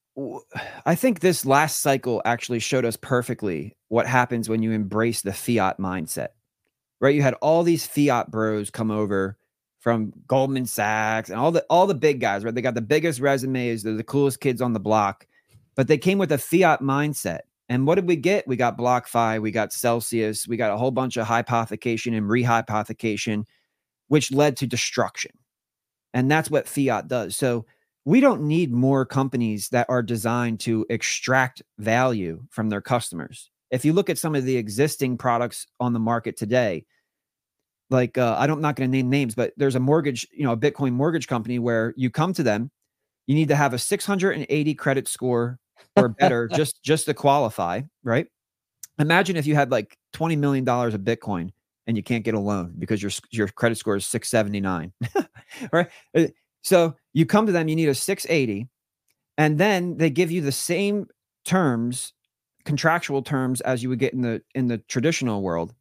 I think this last cycle actually showed us perfectly what happens when you embrace the fiat mindset, right? You had all these fiat bros come over from Goldman Sachs and all the big guys, right? They got the biggest resumes. They're the coolest kids on the block, but they came with a fiat mindset. And what did we get? We got BlockFi, we got Celsius, we got a whole bunch of hypothecation and rehypothecation, which led to destruction. And that's what fiat does. So we don't need more companies that are designed to extract value from their customers. If you look at some of the existing products on the market today, like I'm not going to name names, but there's a mortgage, a Bitcoin mortgage company where you come to them, you need to have a 680 credit score or better just to qualify, right? Imagine if you had like $20 million of Bitcoin and you can't get a loan because your credit score is 679, right? So you come to them, you need a 680, and then they give you the same terms, contractual terms as you would get in the traditional world.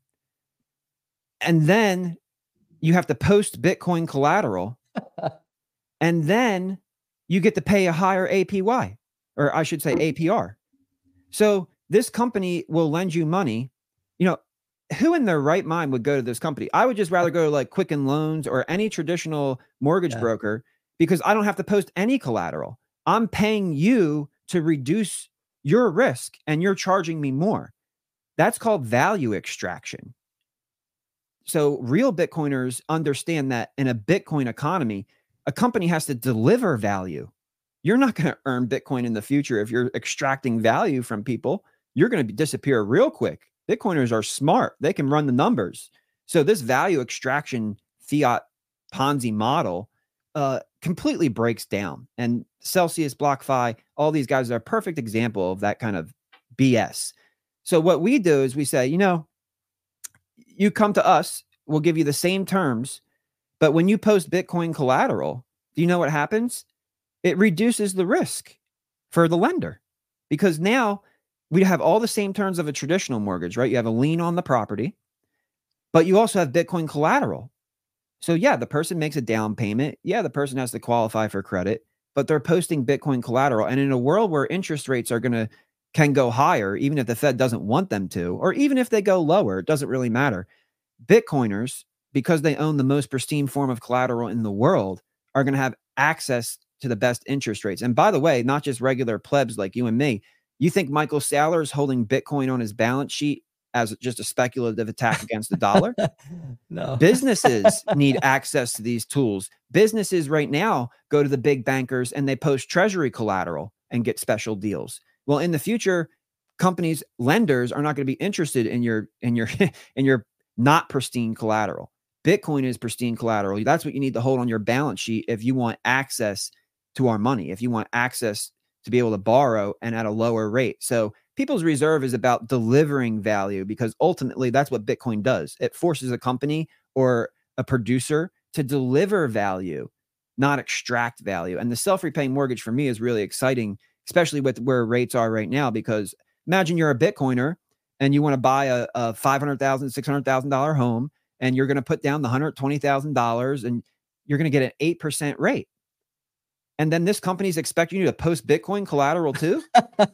And then you have to post Bitcoin collateral, and then you get to pay a higher APY, or I should say APR. So this company will lend you money. Who in their right mind would go to this company? I would just rather go to like Quicken Loans or any traditional mortgage broker, because I don't have to post any collateral. I'm paying you to reduce your risk and you're charging me more. That's called value extraction. So real Bitcoiners understand that in a Bitcoin economy, a company has to deliver value. You're not going to earn Bitcoin in the future if you're extracting value from people. You're going to disappear real quick. Bitcoiners are smart. They can run the numbers. So this value extraction fiat Ponzi model completely breaks down. And Celsius, BlockFi, all these guys are a perfect example of that kind of BS. So what we do is we say, you come to us, we'll give you the same terms, but when you post Bitcoin collateral, do you know what happens? It reduces the risk for the lender, because now we have all the same terms of a traditional mortgage, right? You have a lien on the property, but you also have Bitcoin collateral. So yeah, the person makes a down payment. Yeah, the person has to qualify for credit, but they're posting Bitcoin collateral. And in a world where interest rates can go higher, even if the Fed doesn't want them to, or even if they go lower, it doesn't really matter. Bitcoiners, because they own the most pristine form of collateral in the world, are going to have access to the best interest rates. And by the way, not just regular plebs like you and me. You think Michael Saylor is holding Bitcoin on his balance sheet as just a speculative attack against the dollar? No. Businesses need access to these tools. Businesses right now go to the big bankers and they post treasury collateral and get special deals. Well, in the future, lenders are not going to be interested in your not pristine collateral. Bitcoin is pristine collateral. That's what you need to hold on your balance sheet if you want access to our money, if you want access to be able to borrow and at a lower rate. So People's Reserve is about delivering value, because ultimately that's what Bitcoin does. It forces a company or a producer to deliver value, not extract value. And the self-repaying mortgage for me is really exciting, especially with where rates are right now, because imagine you're a Bitcoiner and you want to buy a $500,000, $600,000 home, and you're going to put down the $120,000 and you're going to get an 8% rate. And then this company's expecting you to post Bitcoin collateral too?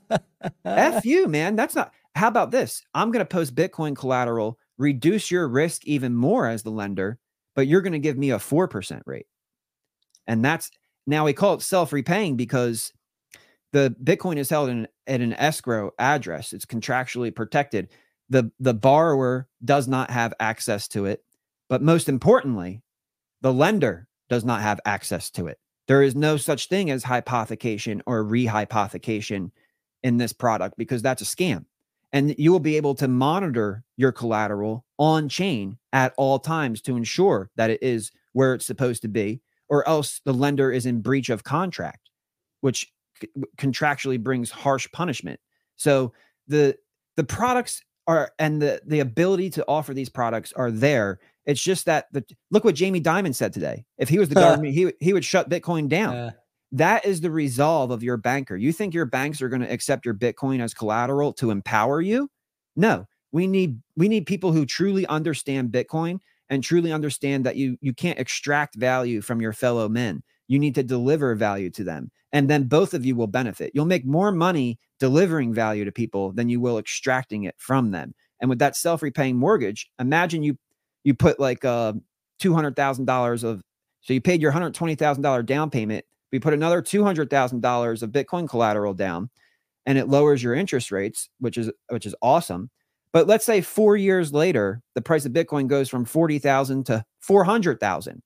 F you, man. That's not. How about this? I'm going to post Bitcoin collateral, reduce your risk even more as the lender, but you're going to give me a 4% rate. And now we call it self-repaying because the Bitcoin is held at an escrow address. It's contractually protected. The borrower does not have access to it. But most importantly, the lender does not have access to it. There is no such thing as hypothecation or rehypothecation in this product, because that's a scam. And you will be able to monitor your collateral on chain at all times to ensure that it is where it's supposed to be, or else the lender is in breach of contract, which contractually brings harsh punishment. So the products are, and the ability to offer these products are there. It's just that look what Jamie Dimon said today. If he was the government, he would shut Bitcoin down. That is the resolve of your banker. You think your banks are going to accept your Bitcoin as collateral to empower you? No, we need people who truly understand Bitcoin and truly understand that you can't extract value from your fellow men. You need to deliver value to them. And then both of you will benefit. You'll make more money delivering value to people than you will extracting it from them. And with that self-repaying mortgage, imagine you put like $200,000 of, so you paid your $120,000 down payment. We put another $200,000 of Bitcoin collateral down, and it lowers your interest rates, which is awesome. But let's say 4 years later, the price of Bitcoin goes from 40,000 to 400,000.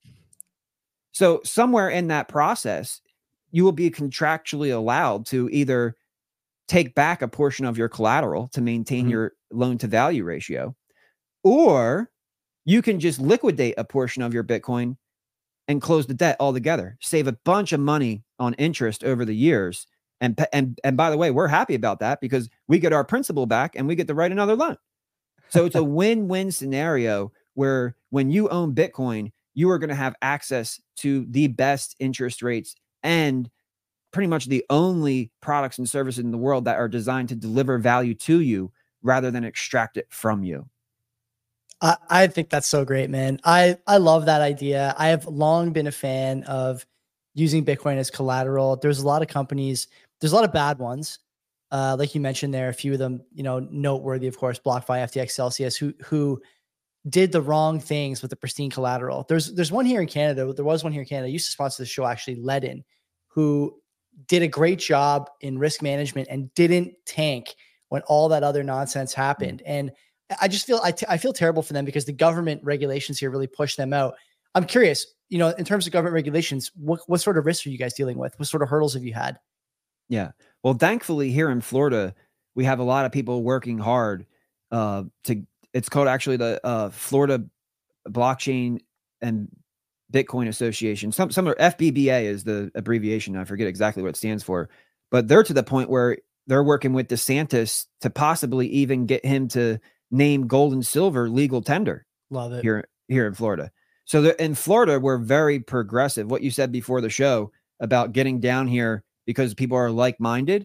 So somewhere in that process, you will be contractually allowed to either take back a portion of your collateral to maintain your loan to value ratio, or you can just liquidate a portion of your Bitcoin and close the debt altogether, save a bunch of money on interest over the years. And by the way, we're happy about that because we get our principal back and we get to write another loan. So it's a win-win scenario where when you own Bitcoin, you are going to have access to the best interest rates and pretty much the only products and services in the world that are designed to deliver value to you rather than extract it from you. I think that's so great, man. I love that idea. I have long been a fan of using Bitcoin as collateral. There's a lot of companies, there's a lot of bad ones. Like you mentioned there, a few of them, noteworthy, of course, BlockFi, FTX, Celsius, who did the wrong things with the pristine collateral. There's one here in Canada. There was one here in Canada. I used to sponsor the show, actually, Ledin, who did a great job in risk management and didn't tank when all that other nonsense happened. And I just feel, I feel terrible for them because the government regulations here really push them out. I'm curious, in terms of government regulations, what sort of risks are you guys dealing with? What sort of hurdles have you had? Yeah. Well, thankfully here in Florida, we have a lot of people working hard it's called actually the Florida Blockchain and Bitcoin Association. Some FBBA is the abbreviation. I forget exactly what it stands for, but they're to the point where they're working with DeSantis to possibly even get him to name gold and silver legal tender. Love it. Here in Florida. So in Florida, we're very progressive. What you said before the show about getting down here because people are like-minded,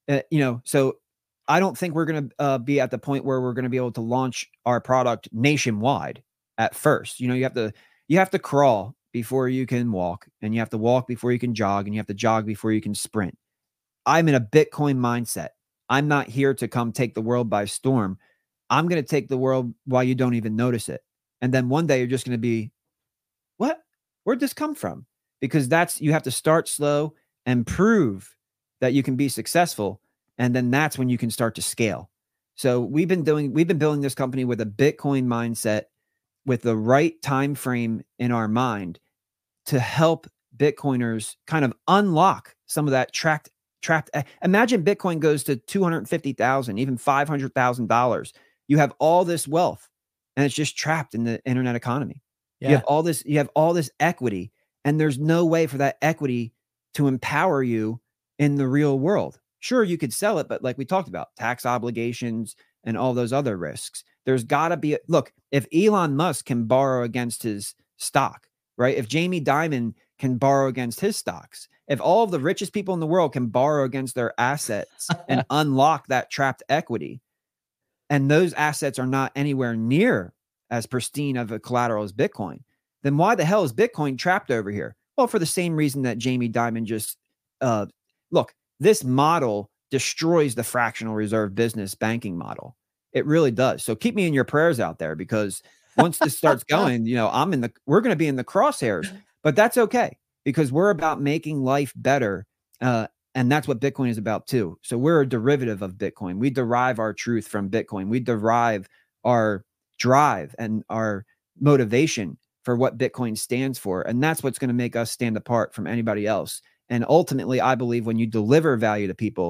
so I don't think we're going to be at the point where we're going to be able to launch our product nationwide at first. You have to crawl before you can walk, and you have to walk before you can jog, and you have to jog before you can sprint. I'm in a Bitcoin mindset. I'm not here to come take the world by storm. I'm going to take the world while you don't even notice it. And then one day you're just going to be, what? Where'd this come from? Because you have to start slow and prove that you can be successful. And then that's when you can start to scale. So we've been building this company with a Bitcoin mindset, with the right time frame in our mind to help Bitcoiners kind of unlock some of that trapped. Imagine Bitcoin goes to $250,000, even $500,000. You have all this wealth and it's just trapped in the internet economy. Yeah. You have all this equity, and there's no way for that equity to empower you in the real world. Sure, you could sell it, but like we talked about, tax obligations and all those other risks. There's got to be look, if Elon Musk can borrow against his stock, right? If Jamie Dimon can borrow against his stocks, if all of the richest people in the world can borrow against their assets and unlock that trapped equity, and those assets are not anywhere near as pristine of a collateral as Bitcoin, then why the hell is Bitcoin trapped over here? Well, for the same reason that Jamie Dimon just, look, this model destroys the fractional reserve business banking model. It really does. So keep me in your prayers out there, because once this starts going, we're going to be in the crosshairs, but that's okay, because we're about making life better. And that's what Bitcoin is about too. So we're a derivative of Bitcoin. We derive our truth from Bitcoin. We derive our drive and our motivation for what Bitcoin stands for. And that's what's going to make us stand apart from anybody else. And ultimately, I believe when you deliver value to people,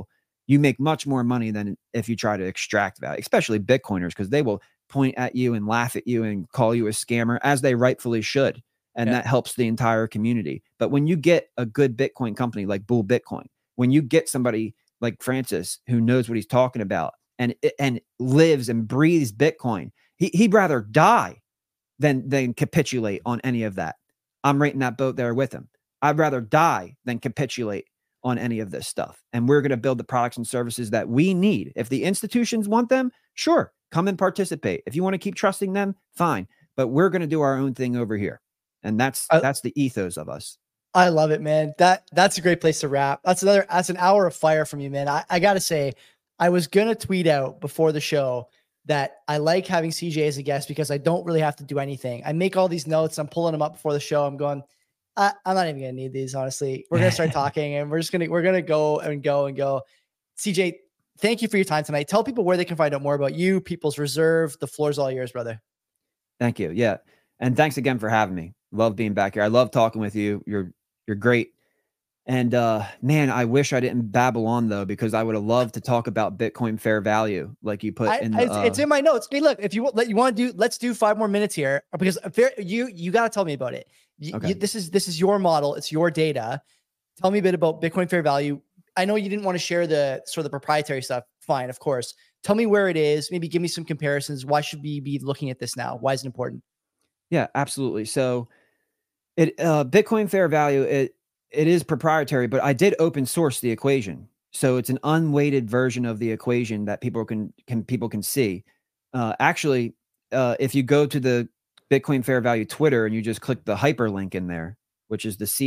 you make much more money than if you try to extract value, especially Bitcoiners, because they will point at you and laugh at you and call you a scammer, as they rightfully should. And that helps the entire community. But when you get a good Bitcoin company like Bull Bitcoin, when you get somebody like Francis who knows what he's talking about and lives and breathes Bitcoin, he'd rather die than capitulate on any of that. I'm right in that boat there with him. I'd rather die than capitulate on any of this stuff. And we're going to build the products and services that we need. If the institutions want them, sure, come and participate. If you want to keep trusting them, fine. But we're going to do our own thing over here. And that's the ethos of us. I love it, man. That's a great place to wrap. That's an hour of fire from you, man. I got to say, I was going to tweet out before the show that I like having CJ as a guest because I don't really have to do anything. I make all these notes. I'm pulling them up before the show. I'm going, I'm not even going to need these, honestly. We're going to start talking and we're going to go and go and go. CJ, thank you for your time tonight. Tell people where they can find out more about you, People's Reserve. The floor's all yours, brother. Thank you. Yeah. And thanks again for having me. Love being back here. I love talking with you. You're great. And man, I wish I didn't babble on though, because I would have loved to talk about Bitcoin fair value, like you put in the, it's in my notes. I mean, look, if you want to do, let's do 5 more minutes here, because you got to tell me about it. Okay. This is your model. It's your data. Tell me a bit about Bitcoin fair value. I know you didn't want to share the sort of the proprietary stuff. Fine, of course. Tell me where it is. Maybe give me some comparisons. Why should we be looking at this now? Why is it important? Yeah, absolutely. So Bitcoin fair value, it is proprietary, but I did open source the equation. So it's an unweighted version of the equation that people can see. Actually, if you go to the Bitcoin fair value Twitter and you just click the hyperlink in there, which is the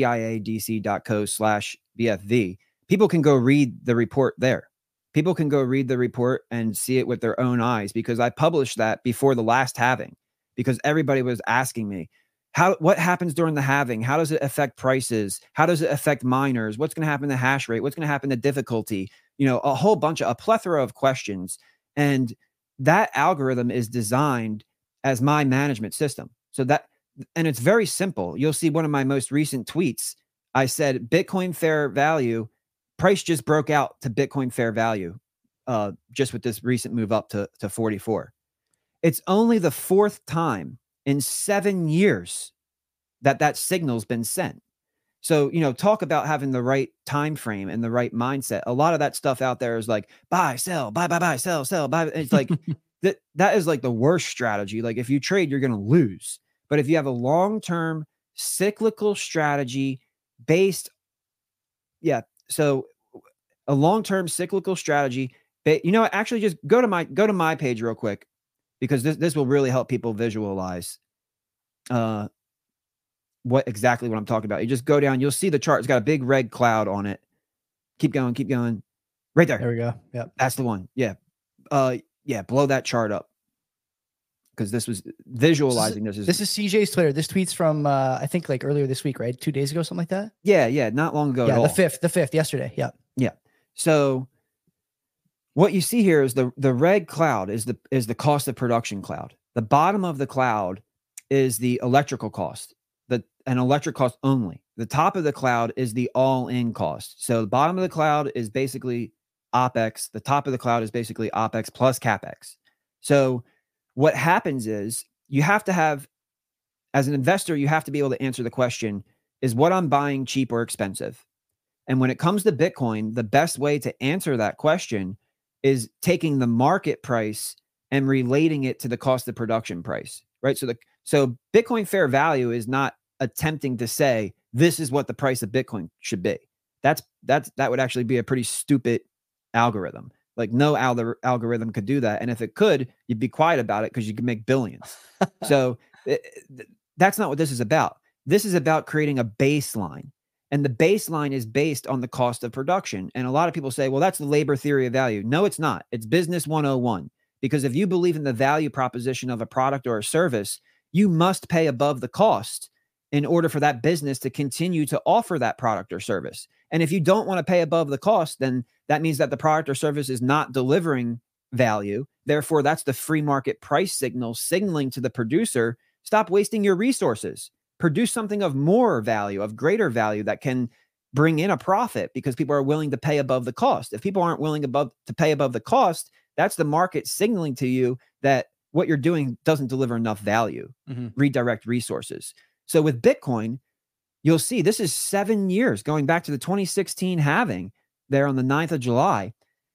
ciadc.co/BFV, people can go read the report there. People can go read the report and see it with their own eyes, because I published that before the last halving, because everybody was asking me, what happens during the halving? How does it affect prices? How does it affect miners? What's going to happen to hash rate? What's going to happen to difficulty? A plethora of questions. And that algorithm is designed as my management system. And it's very simple. You'll see one of my most recent tweets. I said, Bitcoin fair value price just broke out to Bitcoin fair value, just with this recent move up to 44. It's only the 4th time in 7 years that signal's been sent. So, talk about having the right time frame and the right mindset. A lot of that stuff out there is like buy, sell, buy, sell, buy. It's like that is like the worst strategy. Like if you trade, you're going to lose. But if you have a long-term cyclical strategy based, so a long-term cyclical strategy, actually just go to my page real quick, because this will really help people visualize what I'm talking about. You just go down, you'll see the chart. It's got a big red cloud on it. Keep going. Right there. There we go. Yep. That's the one. Yeah. Blow that chart up, because this was visualizing. This is CJ's Twitter. This tweet's from I think like earlier this week, right? 2 days ago, something like that. Yeah, not long ago. Yeah, at the all. 5th, yesterday. Yeah. So what you see here is the red cloud is the cost of production cloud. The bottom of the cloud is the electrical cost, an electric cost only. The top of the cloud is the all-in cost. So the bottom of the cloud is basically OPEX. The top of the cloud is basically OPEX plus CAPEX. So what happens is you have to have, as an investor, you have to be able to answer the question, is what I'm buying cheap or expensive? And when it comes to Bitcoin, the best way to answer that question is taking the market price and relating it to the cost of production price, right? So Bitcoin fair value is not attempting to say this is what the price of Bitcoin should be. That would actually be a pretty stupid algorithm. Like no algorithm could do that. And if it could, you'd be quiet about it because you could make billions. So that's not what this is about. This is about creating a baseline. And the baseline is based on the cost of production. And a lot of people say, well, that's the labor theory of value. No, it's not. It's business 101. Because if you believe in the value proposition of a product or a service, you must pay above the cost in order for that business to continue to offer that product or service. And if you don't want to pay above the cost, then that means that the product or service is not delivering value. Therefore, that's the free market price signal signaling to the producer, stop wasting your resources. Produce something of more value, of greater value that can bring in a profit because people are willing to pay above the cost. If people aren't willing to pay above the cost, that's the market signaling to you that what you're doing doesn't deliver enough value. Redirect resources. So with Bitcoin, you'll see this is 7 years going back to the 2016 halving there on the 9th of July.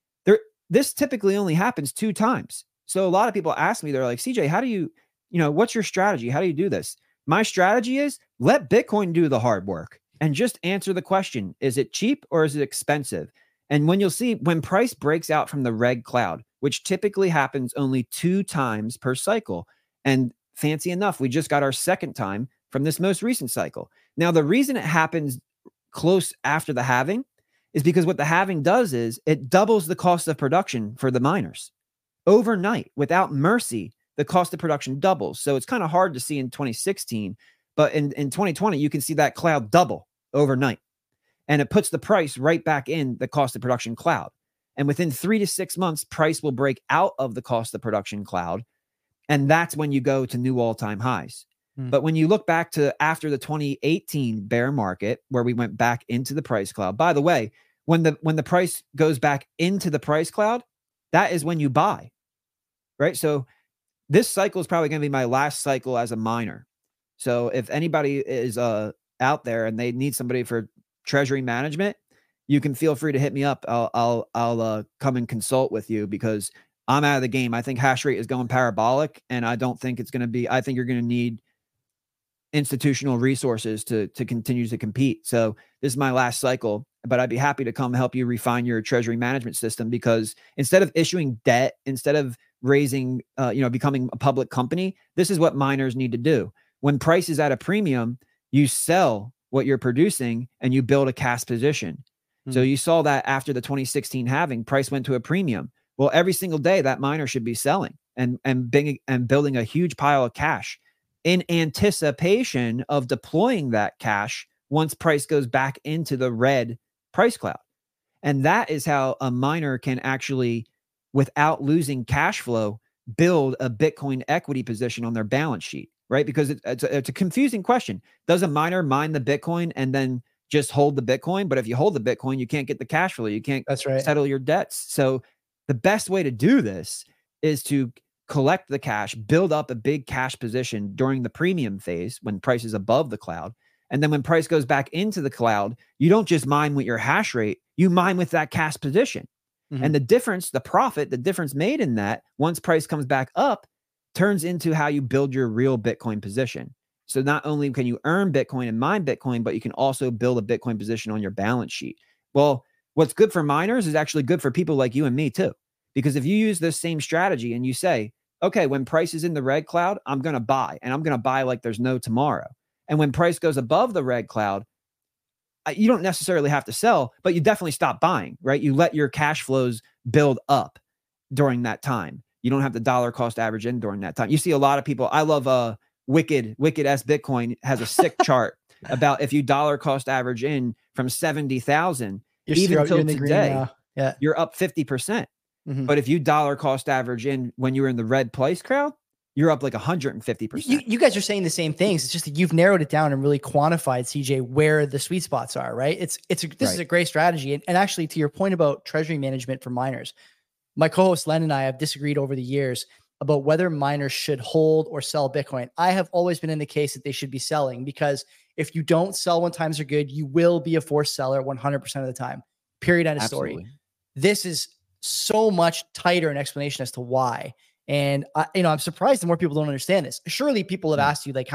This typically only happens 2 times. So a lot of people ask me, they're like, CJ, how do you, what's your strategy? How do you do this? My strategy is let Bitcoin do the hard work and just answer the question. Is it cheap or is it expensive? And when you'll see when price breaks out from the red cloud, which typically happens only 2 times per cycle. And fancy enough, we just got our 2nd time from this most recent cycle. Now, the reason it happens close after the halving is because what the halving does is it doubles the cost of production for the miners. Overnight, without mercy, the cost of production doubles. So it's kind of hard to see in 2016, but in 2020, you can see that cloud double overnight. And it puts the price right back in the cost of production cloud. And within 3 to 6 months, price will break out of the cost of production cloud. And that's when you go to new all-time highs. But when you look back to after the 2018 bear market, where we went back into the price cloud, by the way, when the price goes back into the price cloud, that is when you buy, right? So this cycle is probably going to be my last cycle as a miner. So if anybody is out there and they need somebody for treasury management, you can feel free to hit me up. I'll come and consult with you because I'm out of the game. I think hash rate is going parabolic, and I don't think it's going to be. I think you're going to need institutional resources to continue to compete. So this is my last cycle, but I'd be happy to come help you refine your treasury management system, because instead of issuing debt, instead of raising, becoming a public company, this is what miners need to do. When price is at a premium, you sell what you're producing and you build a cash position. So you saw that after the 2016 halving, price went to a premium. Well, every single day that miner should be selling and building a huge pile of cash in anticipation of deploying that cash once price goes back into the red price cloud. And that is how a miner can actually, without losing cash flow, build a Bitcoin equity position on their balance sheet, right? Because it's a confusing question. Does a miner mine the Bitcoin and then just hold the Bitcoin? But if you hold the Bitcoin, you can't get the cash flow. You can't settle your debts. So the best way to do this is to collect the cash, build up a big cash position during the premium phase when price is above the cloud. And then when price goes back into the cloud, you don't just mine with your hash rate, you mine with that cash position. And the difference, the profit, the difference made in that, once price comes back up, turns into how you build your real Bitcoin position. So not only can you earn Bitcoin and mine Bitcoin, but you can also build a Bitcoin position on your balance sheet. Well, what's good for miners is actually good for people like you and me too. Because if you use this same strategy and you say, okay, when price is in the red cloud, I'm going to buy, and I'm going to buy like there's no tomorrow. And when price goes above the red cloud, you don't necessarily have to sell, but you definitely stop buying, right? You let your cash flows build up during that time. You don't have the dollar cost average in during that time. You see a lot of people. I love Wicked S Bitcoin has a sick chart about if you dollar cost average in from 70,000 even until today, you're up 50%. But if you dollar cost average in when you were in the red price crowd, you're up like 150%. You guys are saying the same things. It's just that you've narrowed it down and really quantified, CJ, where the sweet spots are, right? This is a great strategy. And actually, to your point about treasury management for miners, my co-host Len and I have disagreed over the years about whether miners should hold or sell Bitcoin. I have always been in the case that they should be selling, because if you don't sell when times are good, you will be a forced seller 100% of the time. Period. End of story. This is so much tighter an explanation as to why. And I'm surprised that more people don't understand this. Surely people have asked you, like,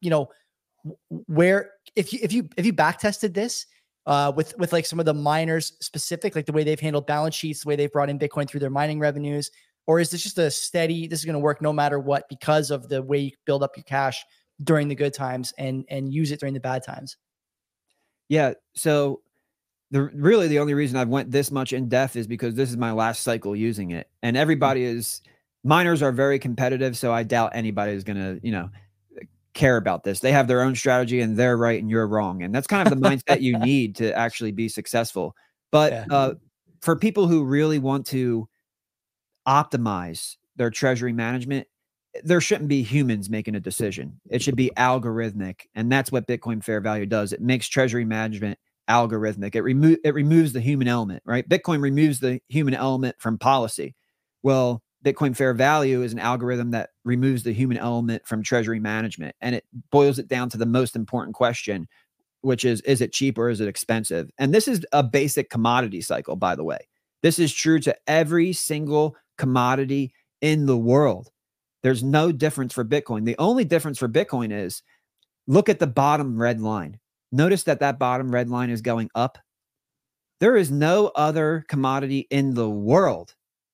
where, if you back tested this with like some of the miners specific, like the way they've handled balance sheets, the way they've brought in Bitcoin through their mining revenues, or is this just a steady, this is going to work no matter what because of the way you build up your cash during the good times and use it during the bad times? Yeah. So really the only reason I've went this much in depth is because this is my last cycle using it, and miners are very competitive. So I doubt anybody is going to, care about this. They have their own strategy and they're right and you're wrong. And that's kind of the mindset you need to actually be successful. But for people who really want to optimize their treasury management, there shouldn't be humans making a decision. It should be algorithmic. And that's what Bitcoin Fair Value does. It makes treasury management algorithmic. It removes the human element, right? Bitcoin removes the human element from policy. Well, Bitcoin Fair Value is an algorithm that removes the human element from treasury management, and it boils it down to the most important question, which is it cheap or is it expensive? And this is a basic commodity cycle, by the way. This is true to every single commodity in the world. There's no difference for Bitcoin. The only difference for Bitcoin is look at the bottom red line. Notice that that bottom red line is going up. There is no other commodity in the world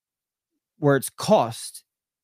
where its cost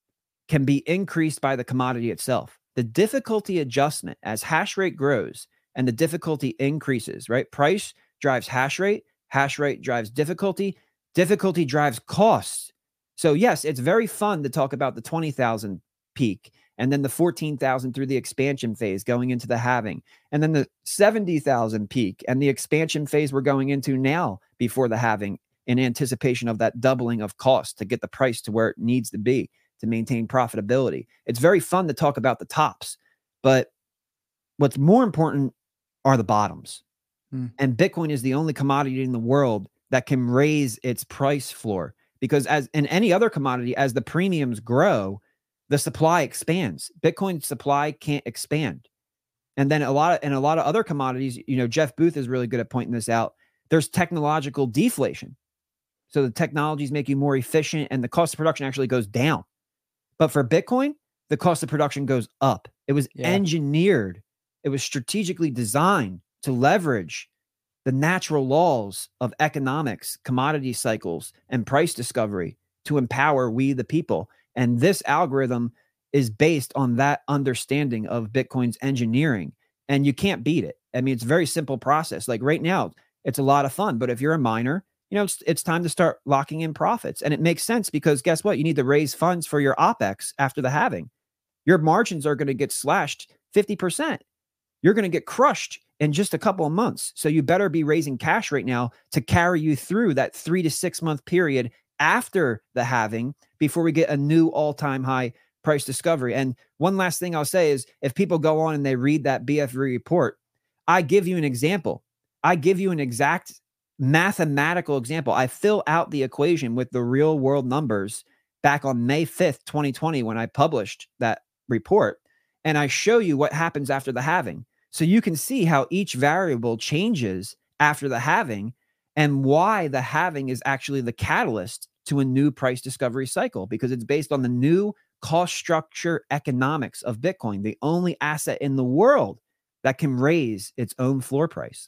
can be increased by the commodity itself. The difficulty adjustment as hash rate grows and the difficulty increases, right? Price drives hash rate drives difficulty drives costs. So yes, it's very fun to talk about the 20,000 peak and then the 14,000 through the expansion phase going into the halving, and then the 70,000 peak and the expansion phase we're going into now before the halving in anticipation of that doubling of cost to get the price to where it needs to be to maintain profitability. It's very fun to talk about the tops, but what's more important are the bottoms. And Bitcoin is the only commodity in the world that can raise its price floor, because as in any other commodity, as the premiums grow, the supply expands. Bitcoin supply can't expand. And then a lot of other commodities, you know, Jeff Booth is really good at pointing this out. There's technological deflation. So the technologies make you more efficient and the cost of production actually goes down. But for Bitcoin, the cost of production goes up. It was engineered. It was strategically designed to leverage the natural laws of economics, commodity cycles, and price discovery to empower we the people. And this algorithm is based on that understanding of Bitcoin's engineering. And you can't beat it. I mean, it's a very simple process. Like right now, it's a lot of fun. But if you're a miner, you know, it's time to start locking in profits. And it makes sense because guess what? You need to raise funds for your OPEX after the halving. Your margins are going to get slashed 50%. You're going to get crushed in just a couple of months. So you better be raising cash right now to carry you through that 3 to 6 month period after the halving before we get a new all-time high price discovery. And one last thing I'll say is if people go on and they read that BFV report, I give you an example. I give you an exact mathematical example. I fill out the equation with the real world numbers back on May 5th, 2020, when I published that report. And I show you what happens after the halving. So you can see how each variable changes after the halving and why the halving is actually the catalyst to a new price discovery cycle, because it's based on the new cost structure economics of Bitcoin, the only asset in the world that can raise its own floor price.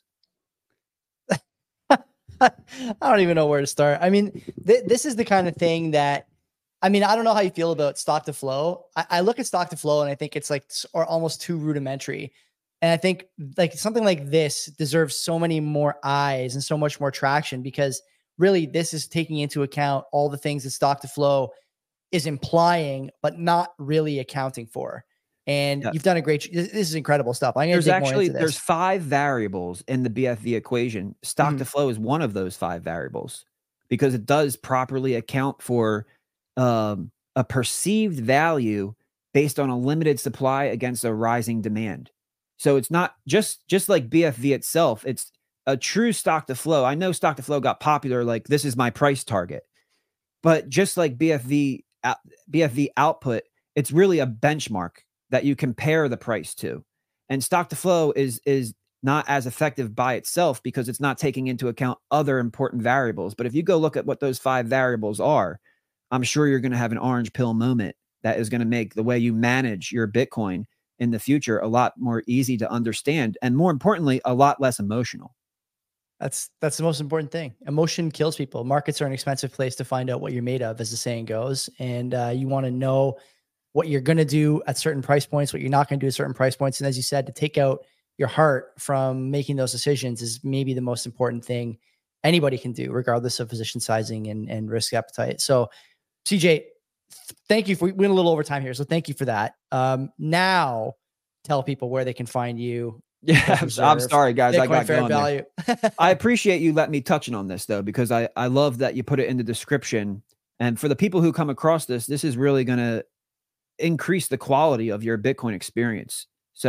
I don't even know where to start. I mean, this is the kind of thing that, I mean, I don't know how you feel about stock to flow. I look at stock to flow and I think it's like, or almost too rudimentary. And I think like something like this deserves so many more eyes and so much more traction, because really this is taking into account all the things that stock to flow is implying, but not really accounting for. And you've done a great, this is incredible stuff. I'm going to dig more into this. There's 5 variables in the BFV equation. Stock to flow is one of those 5 variables because it does properly account for a perceived value based on a limited supply against a rising demand. So it's not just like BFV itself. It's a true stock to flow. I know stock to flow got popular, like this is my price target, but just like BFV output, it's really a benchmark that you compare the price to. And stock to flow is not as effective by itself because it's not taking into account other important variables. But if you go look at what those 5 variables are, I'm sure you're going to have an orange pill moment that is going to make the way you manage your Bitcoin in the future a lot more easy to understand, and more importantly, a lot less emotional. That's the most important thing. Emotion kills people. Markets are an expensive place to find out what you're made of, as the saying goes. And you want to know what you're going to do at certain price points, what you're not going to do at certain price points. And as you said, to take out your heart from making those decisions is maybe the most important thing anybody can do, regardless of position sizing and risk appetite. So CJ, thank you for, we went a little over time here. So thank you for that. Now tell people where they can find you. Yeah, I'm sorry, guys. Bitcoin I got Fair going Value. I appreciate you letting me touching on this though, because I love that you put it in the description. And for the people who come across this is really going to increase the quality of your Bitcoin experience. So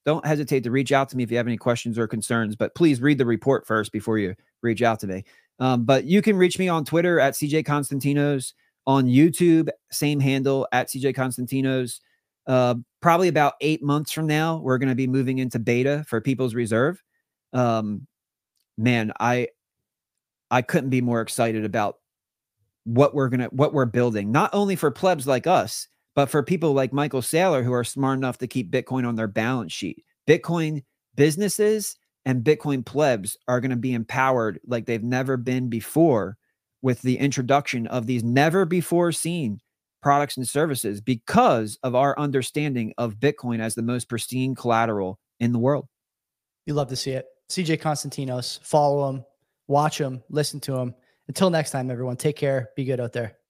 don't hesitate to reach out to me if you have any questions or concerns, but please read the report first before you reach out to me. But you can reach me on Twitter at CJ Constantinos, on YouTube, same handle at CJ Constantinos. Probably about 8 months from now, we're going to be moving into beta for People's Reserve. Man, I couldn't be more excited about what we're building, not only for plebs like us, but for people like Michael Saylor, who are smart enough to keep Bitcoin on their balance sheet. Bitcoin businesses and Bitcoin plebs are going to be empowered like they've never been before with the introduction of these never before seen products and services because of our understanding of Bitcoin as the most pristine collateral in the world. You love to see it. CJ Constantinos, follow him, watch him, listen to him. Until next time, everyone, take care. Be good out there.